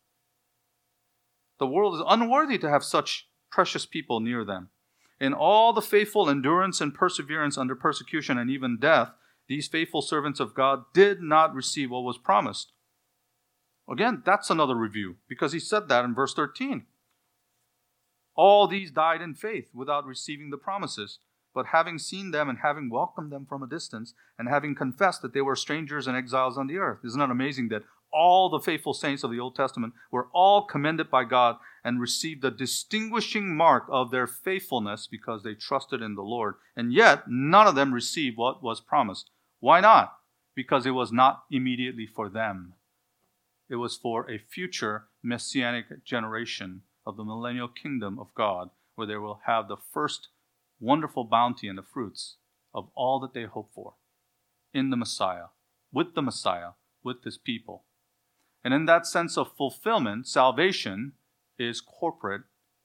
The world is unworthy to have such precious people near them. In all the faithful endurance and perseverance under persecution and even death, these faithful servants of God did not receive what was promised. Again, that's another review, because he said that in verse thirteen. All these died in faith without receiving the promises, but having seen them and having welcomed them from a distance, and having confessed that they were strangers and exiles on the earth. Isn't it amazing that all the faithful saints of the Old Testament were all commended by God and received the distinguishing mark of their faithfulness because they trusted in the Lord. And yet, none of them received what was promised. Why not? Because it was not immediately for them. It was for a future messianic generation of the millennial kingdom of God, where they will have the first wonderful bounty and the fruits of all that they hope for in the Messiah, with the Messiah, with his people. And in that sense of fulfillment, salvation is corporate.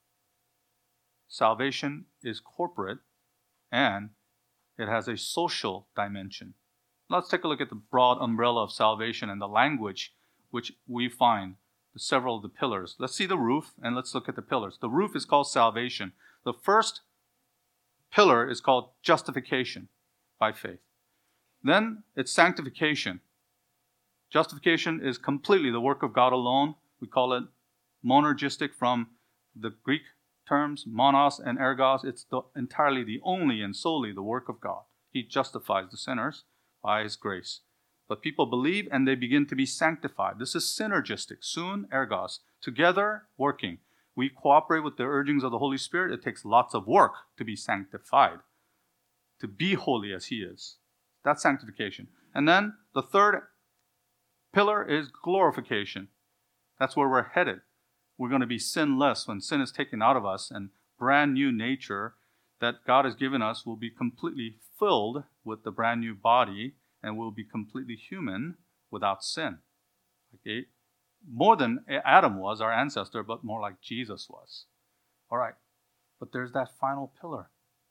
Salvation is corporate, and it has a social dimension. Let's take a look at the broad umbrella of salvation and the language which we find, the several of the pillars. Let's see the roof, and let's look at the pillars. The roof is called salvation. The first pillar is called justification by faith. Then it's sanctification. Justification is completely the work of God alone. We call it monergistic from the Greek terms, monos and ergos. It's the, entirely the only and solely the work of God. He justifies the sinners by His grace. But people believe and they begin to be sanctified. This is synergistic, soon ergos, together working. We cooperate with the urgings of the Holy Spirit. It takes lots of work to be sanctified, to be holy as He is. That's sanctification. And then the third pillar is glorification. That's where we're headed. We're going to be sinless when sin is taken out of us, and brand new nature that God has given us will be completely filled with the brand new body, and will be completely human without sin. Okay? More than Adam was, our ancestor, but more like Jesus was. All right. But there's that final pillar.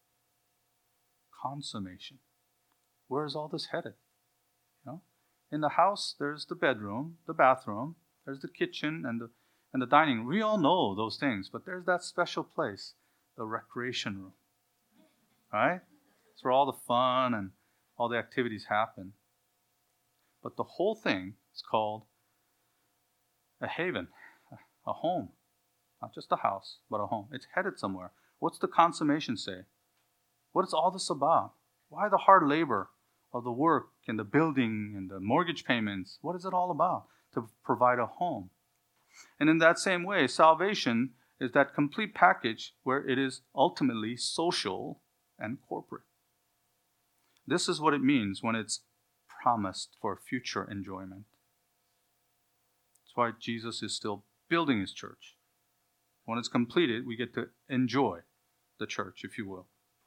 Consummation. Where is all this headed? You know? In the house, there's the bedroom, the bathroom, there's the kitchen, and the and the dining room. We all know those things, but there's that special place, the recreation room. Right? It's where all the fun and all the activities happen. But the whole thing is called a haven, a home. Not just a house, but a home. It's headed somewhere. What's the consummation say? What is all this about? Why the hard labor of the work and the building and the mortgage payments? What is it all about? To provide a home. And in that same way, salvation is that complete package where it is ultimately social and corporate. This is what it means when it's promised for future enjoyment. That's why Jesus is still building His church. When it's completed, we get to enjoy the church, if you will.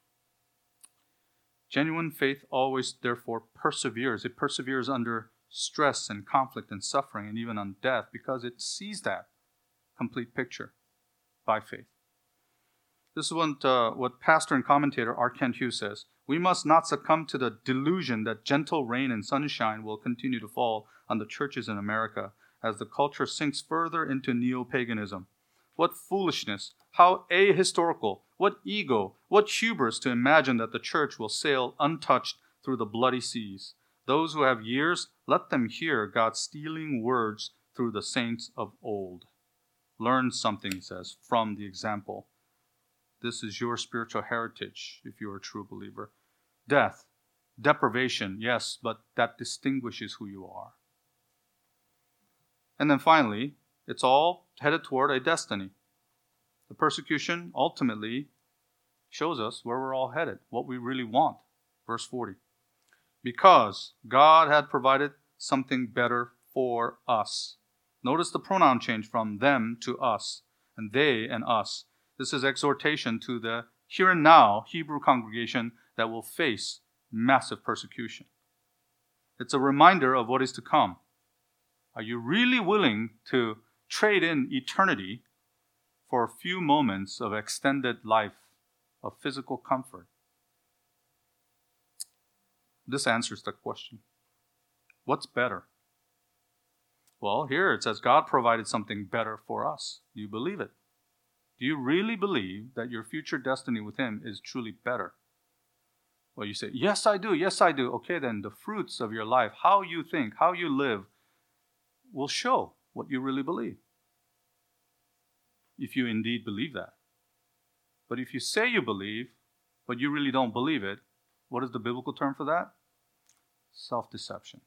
Genuine faith always, therefore, perseveres. It perseveres under stress and conflict and suffering and even on death because it sees that complete picture by faith. This is what, uh, what pastor and commentator R. Kent Hughes says. We must not succumb to the delusion that gentle rain and sunshine will continue to fall on the churches in America as the culture sinks further into neo-paganism. What foolishness, how ahistorical, what ego, what hubris to imagine that the church will sail untouched through the bloody seas. Those who have ears, let them hear God's stealing words through the saints of old. Learn something, he says, from the example. This is your spiritual heritage, if you're a true believer. Death, deprivation, yes, but that distinguishes who you are. And then finally, it's all headed toward a destiny. The persecution ultimately shows us where we're all headed, what we really want. Verse forty. Because God had provided something better for us. Notice the pronoun change from them to us, and they and us. This is exhortation to the here and now Hebrew congregation that will face massive persecution. It's a reminder of what is to come. Are you really willing to trade in eternity for a few moments of extended life, of physical comfort? This answers the question. What's better? Well, here it says God provided something better for us. Do you believe it? Do you really believe that your future destiny with Him is truly better? Well, you say, yes, I do. Yes, I do. Okay, then the fruits of your life, how you think, how you live, will show what you really believe. If you indeed believe that. But if you say you believe, but you really don't believe it, what is the biblical term for that? Self-deception.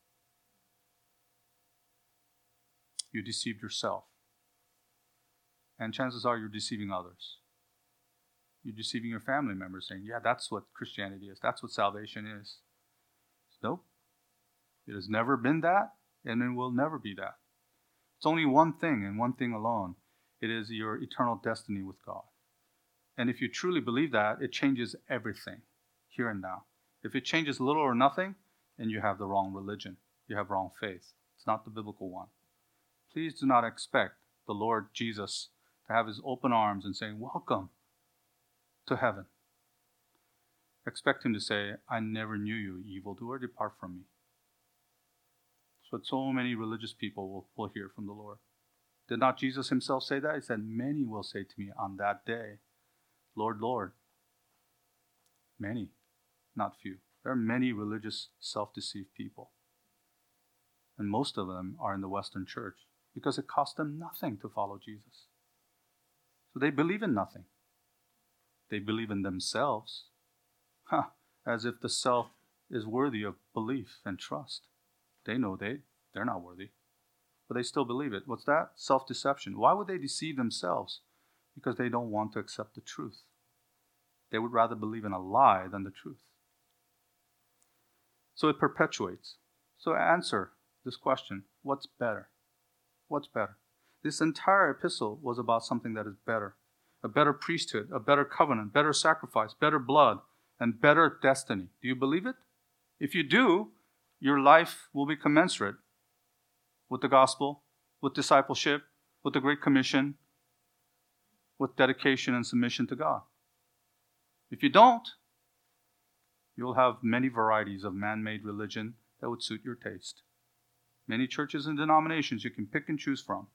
You deceived yourself. And chances are you're deceiving others. You're deceiving your family members saying, yeah, that's what Christianity is. That's what salvation is. Nope. It has never been that, and it will never be that. It's only one thing and one thing alone. It is your eternal destiny with God. And if you truly believe that, it changes everything here and now. If it changes little or nothing, then you have the wrong religion. You have wrong faith. It's not the biblical one. Please do not expect the Lord Jesus to have his open arms and saying, welcome to heaven. Expect him to say, I never knew you, evildoer, depart from me. That's what so many religious people will, will hear from the Lord. Did not Jesus himself say that? He said, many will say to me on that day, Lord, Lord. Many, not few. There are many religious, self-deceived people. And most of them are in the Western church because it cost them nothing to follow Jesus. So they believe in nothing. They believe in themselves, huh, as if the self is worthy of belief and trust. They know they, they're not worthy, but they still believe it. What's that? Self-deception. Why would they deceive themselves? Because they don't want to accept the truth. They would rather believe in a lie than the truth. So it perpetuates. So answer this question, what's better? What's better? This entire epistle was about something that is better. A better priesthood, a better covenant, better sacrifice, better blood, and better destiny. Do you believe it? If you do, your life will be commensurate with the gospel, with discipleship, with the Great Commission, with dedication and submission to God. If you don't, you'll have many varieties of man-made religion that would suit your taste. Many churches and denominations you can pick and choose from.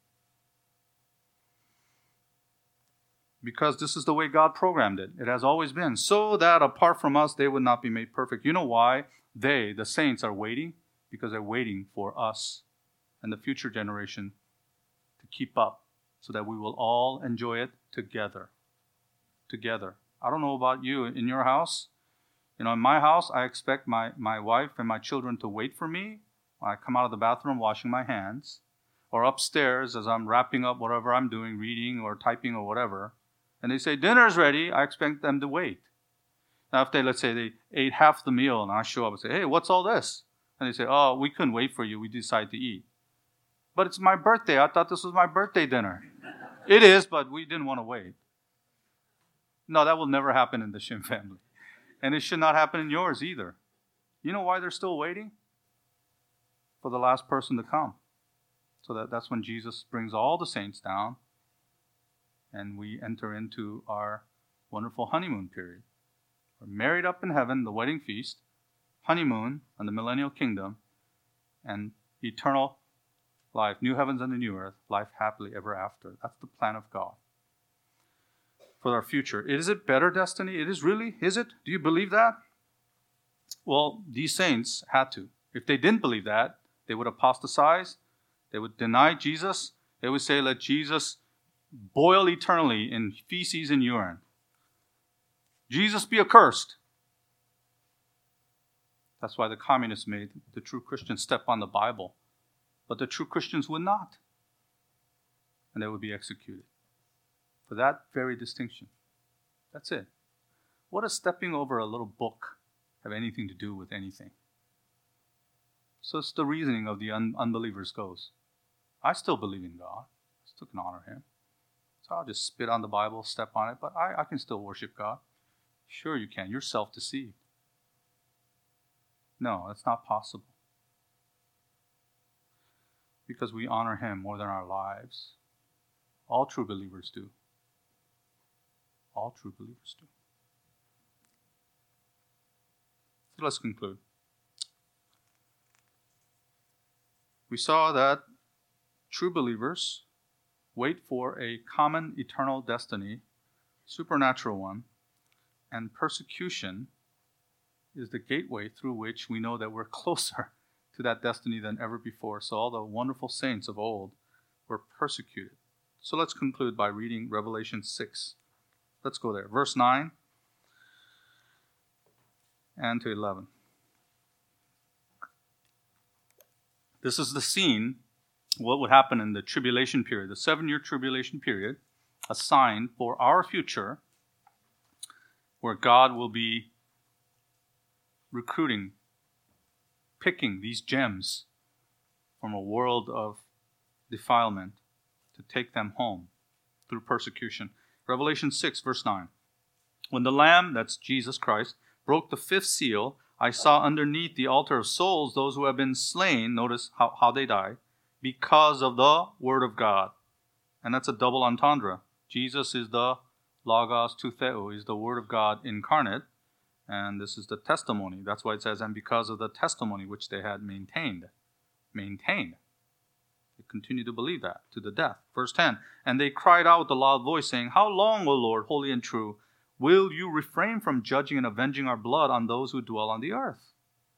Because this is the way God programmed it. It has always been. So that apart from us, they would not be made perfect. You know why? They, the saints, are waiting? Because they're waiting for us and the future generation to keep up so that we will all enjoy it together. Together. I don't know about you. In your house, you know, in my house, I expect my, my wife and my children to wait for me when I come out of the bathroom washing my hands, or upstairs as I'm wrapping up whatever I'm doing, reading or typing or whatever, and they say, dinner's ready, I expect them to wait. Now, if they, let's say they ate half the meal and I show up and say, hey, what's all this? And they say, oh, we couldn't wait for you, we decided to eat. But it's my birthday, I thought this was my birthday dinner. It is, but we didn't want to wait. No, that will never happen in the Shim family. And it should not happen in yours either. You know why they're still waiting? For the last person to come. So that, that's when Jesus brings all the saints down and we enter into our wonderful honeymoon period. We're married up in heaven, the wedding feast, honeymoon on the millennial kingdom, and eternal life, new heavens and a new earth, life happily ever after. That's the plan of God for our future. Is it better destiny? It is really? Is it? Do you believe that? Well, these saints had to. If they didn't believe that, they would apostatize. They would deny Jesus. They would say, let Jesus boil eternally in feces and urine. Jesus be accursed. That's why the communists made the true Christians step on the Bible. But the true Christians would not. And they would be executed. For that very distinction. That's it. What does stepping over a little book have anything to do with anything? So it's the reasoning of the un- unbelievers goes. I still believe in God. I still can honor him. So I'll just spit on the Bible, step on it, but I, I can still worship God. Sure you can. You're self-deceived. No, that's not possible. Because we honor him more than our lives. All true believers do. All true believers do. So let's conclude. We saw that true believers wait for a common eternal destiny, supernatural one, and persecution is the gateway through which we know that we're closer to that destiny than ever before. So all the wonderful saints of old were persecuted. So let's conclude by reading Revelation six. Let's go there. Verse nine and to eleven. This is the scene, what would happen in the tribulation period, the seven-year tribulation period, a sign for our future, where God will be recruiting, picking these gems from a world of defilement to take them home through persecution. Revelation six, verse nine. When the Lamb, that's Jesus Christ, broke the fifth seal, I saw underneath the altar of souls those who have been slain, notice how, how they die, because of the Word of God. And that's a double entendre. Jesus is the Logos tou Theou, is the Word of God incarnate. And this is the testimony. That's why it says, and because of the testimony which they had maintained. Maintained. They continue to believe that to the death. Verse ten, and they cried out with a loud voice, saying, how long, O Lord, holy and true, will you refrain from judging and avenging our blood on those who dwell on the earth?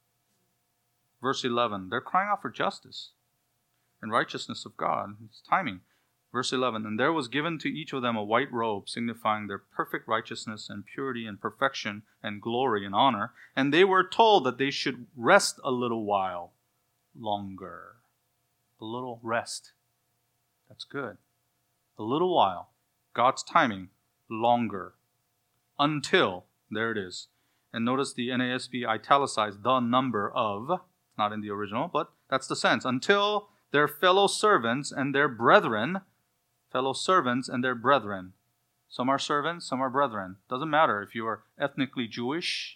Verse eleven, they're crying out for justice and righteousness of God. It's timing. Verse eleven, and there was given to each of them a white robe, signifying their perfect righteousness and purity and perfection and glory and honor. And they were told that they should rest a little while longer. A little rest. That's good. A little while. God's timing. Longer. Until. There it is. And notice the N A S B italicized the number of. Not in the original, but that's the sense. Until their fellow servants and their brethren. Fellow servants and their brethren. Some are servants, some are brethren. Doesn't matter if you are ethnically Jewish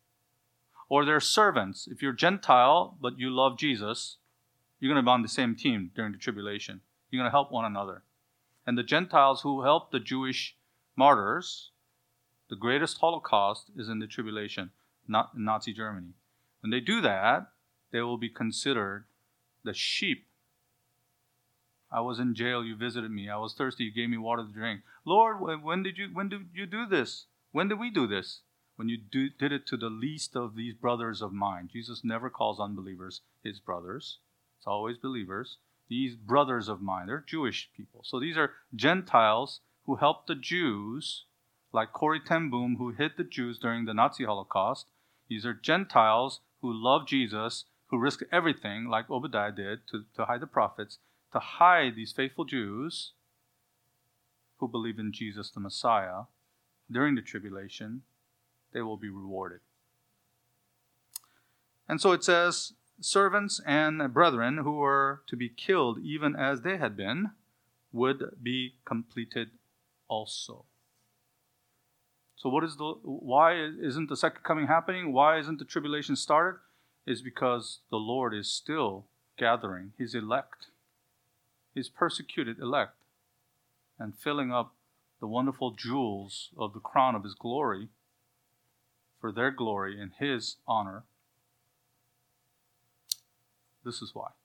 or they're servants. If you're Gentile, but you love Jesus, you're going to be on the same team during the tribulation. You're going to help one another. And the Gentiles who helped the Jewish martyrs, the greatest Holocaust is in the tribulation, not in Nazi Germany. When they do that, they will be considered the sheep. I was in jail, you visited me. I was thirsty, you gave me water to drink. Lord, when did you when did you do this? When did we do this? When you do, did it to the least of these brothers of mine. Jesus never calls unbelievers his brothers. It's always believers. These brothers of mine, they're Jewish people. So these are Gentiles who helped the Jews, like Corrie ten Boom, who hid the Jews during the Nazi Holocaust. These are Gentiles who love Jesus, who risked everything, like Obadiah did, to, to hide the prophets, to hide these faithful Jews who believe in Jesus the Messiah during the tribulation. They will be rewarded. And so it says, servants and brethren who were to be killed even as they had been would be completed also. So what is the why isn't the second coming happening? Why isn't the tribulation started? Is because the Lord is still gathering his elect, his persecuted elect, and filling up the wonderful jewels of the crown of his glory for their glory and his honor. This is why.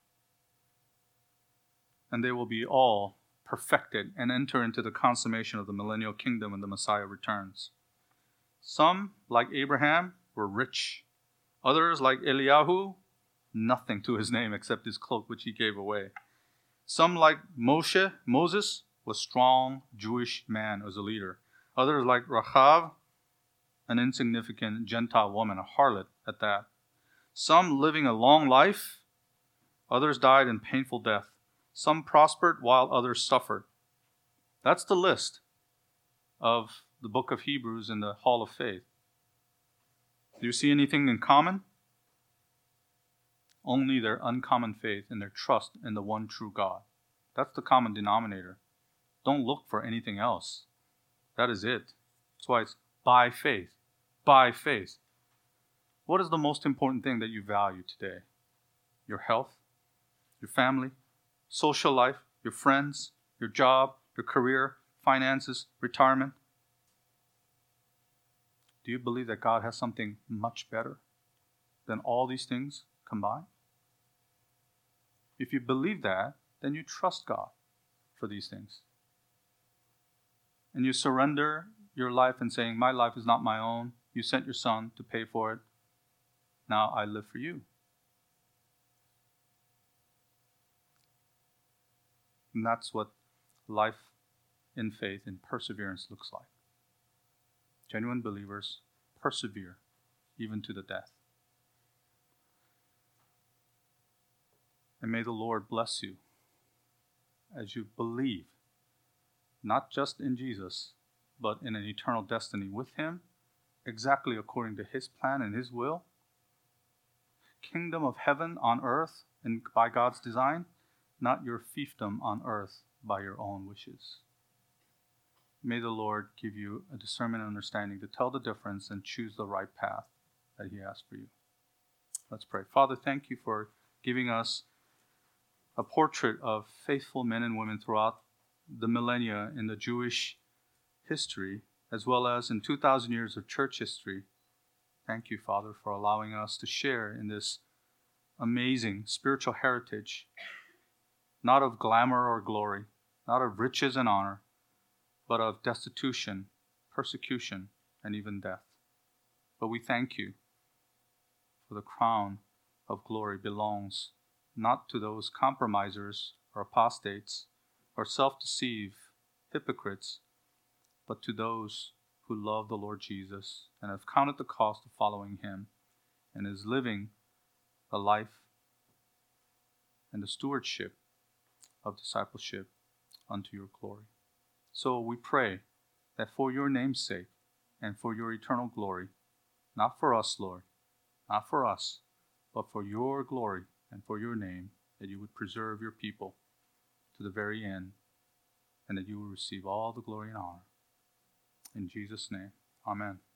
And they will be all perfected and enter into the consummation of the millennial kingdom when the Messiah returns. Some, like Abraham, were rich. Others, like Eliyahu, nothing to his name except his cloak which he gave away. Some, like Moshe, Moses, was strong Jewish man as a leader. Others, like Rachav, an insignificant Gentile woman, a harlot at that. Some living a long life, others died in painful death. Some prospered while others suffered. That's the list of the book of Hebrews in the Hall of Faith. Do you see anything in common? Only their uncommon faith and their trust in the one true God. That's the common denominator. Don't look for anything else. That is it. That's why it's by faith. By faith. What is the most important thing that you value today? Your health, your family, social life, your friends, your job, your career, finances, retirement? Do you believe that God has something much better than all these things combined? If you believe that, then you trust God for these things. And you surrender your life and saying, my life is not my own. You sent your son to pay for it. Now I live for you. And that's what life in faith and perseverance looks like. Genuine believers persevere even to the death. And may the Lord bless you as you believe, not just in Jesus, but in an eternal destiny with him, exactly according to his plan and his will. Kingdom of heaven on earth and by God's design, not your fiefdom on earth by your own wishes. May the Lord give you a discernment and understanding to tell the difference and choose the right path that he has for you. Let's pray. Father, thank you for giving us a portrait of faithful men and women throughout the millennia in the Jewish history, as well as in two thousand years of church history. Thank you, Father, for allowing us to share in this amazing spiritual heritage, not of glamour or glory, not of riches and honor, but of destitution, persecution, and even death. But we thank you, for the crown of glory belongs not to those compromisers or apostates or self-deceived hypocrites, but to those who love the Lord Jesus and have counted the cost of following him and is living the life and the stewardship of discipleship unto your glory. So we pray that for your name's sake and for your eternal glory, not for us, Lord, not for us, but for your glory and for your name, that you would preserve your people to the very end, and that you will receive all the glory and honor. In Jesus' name, amen.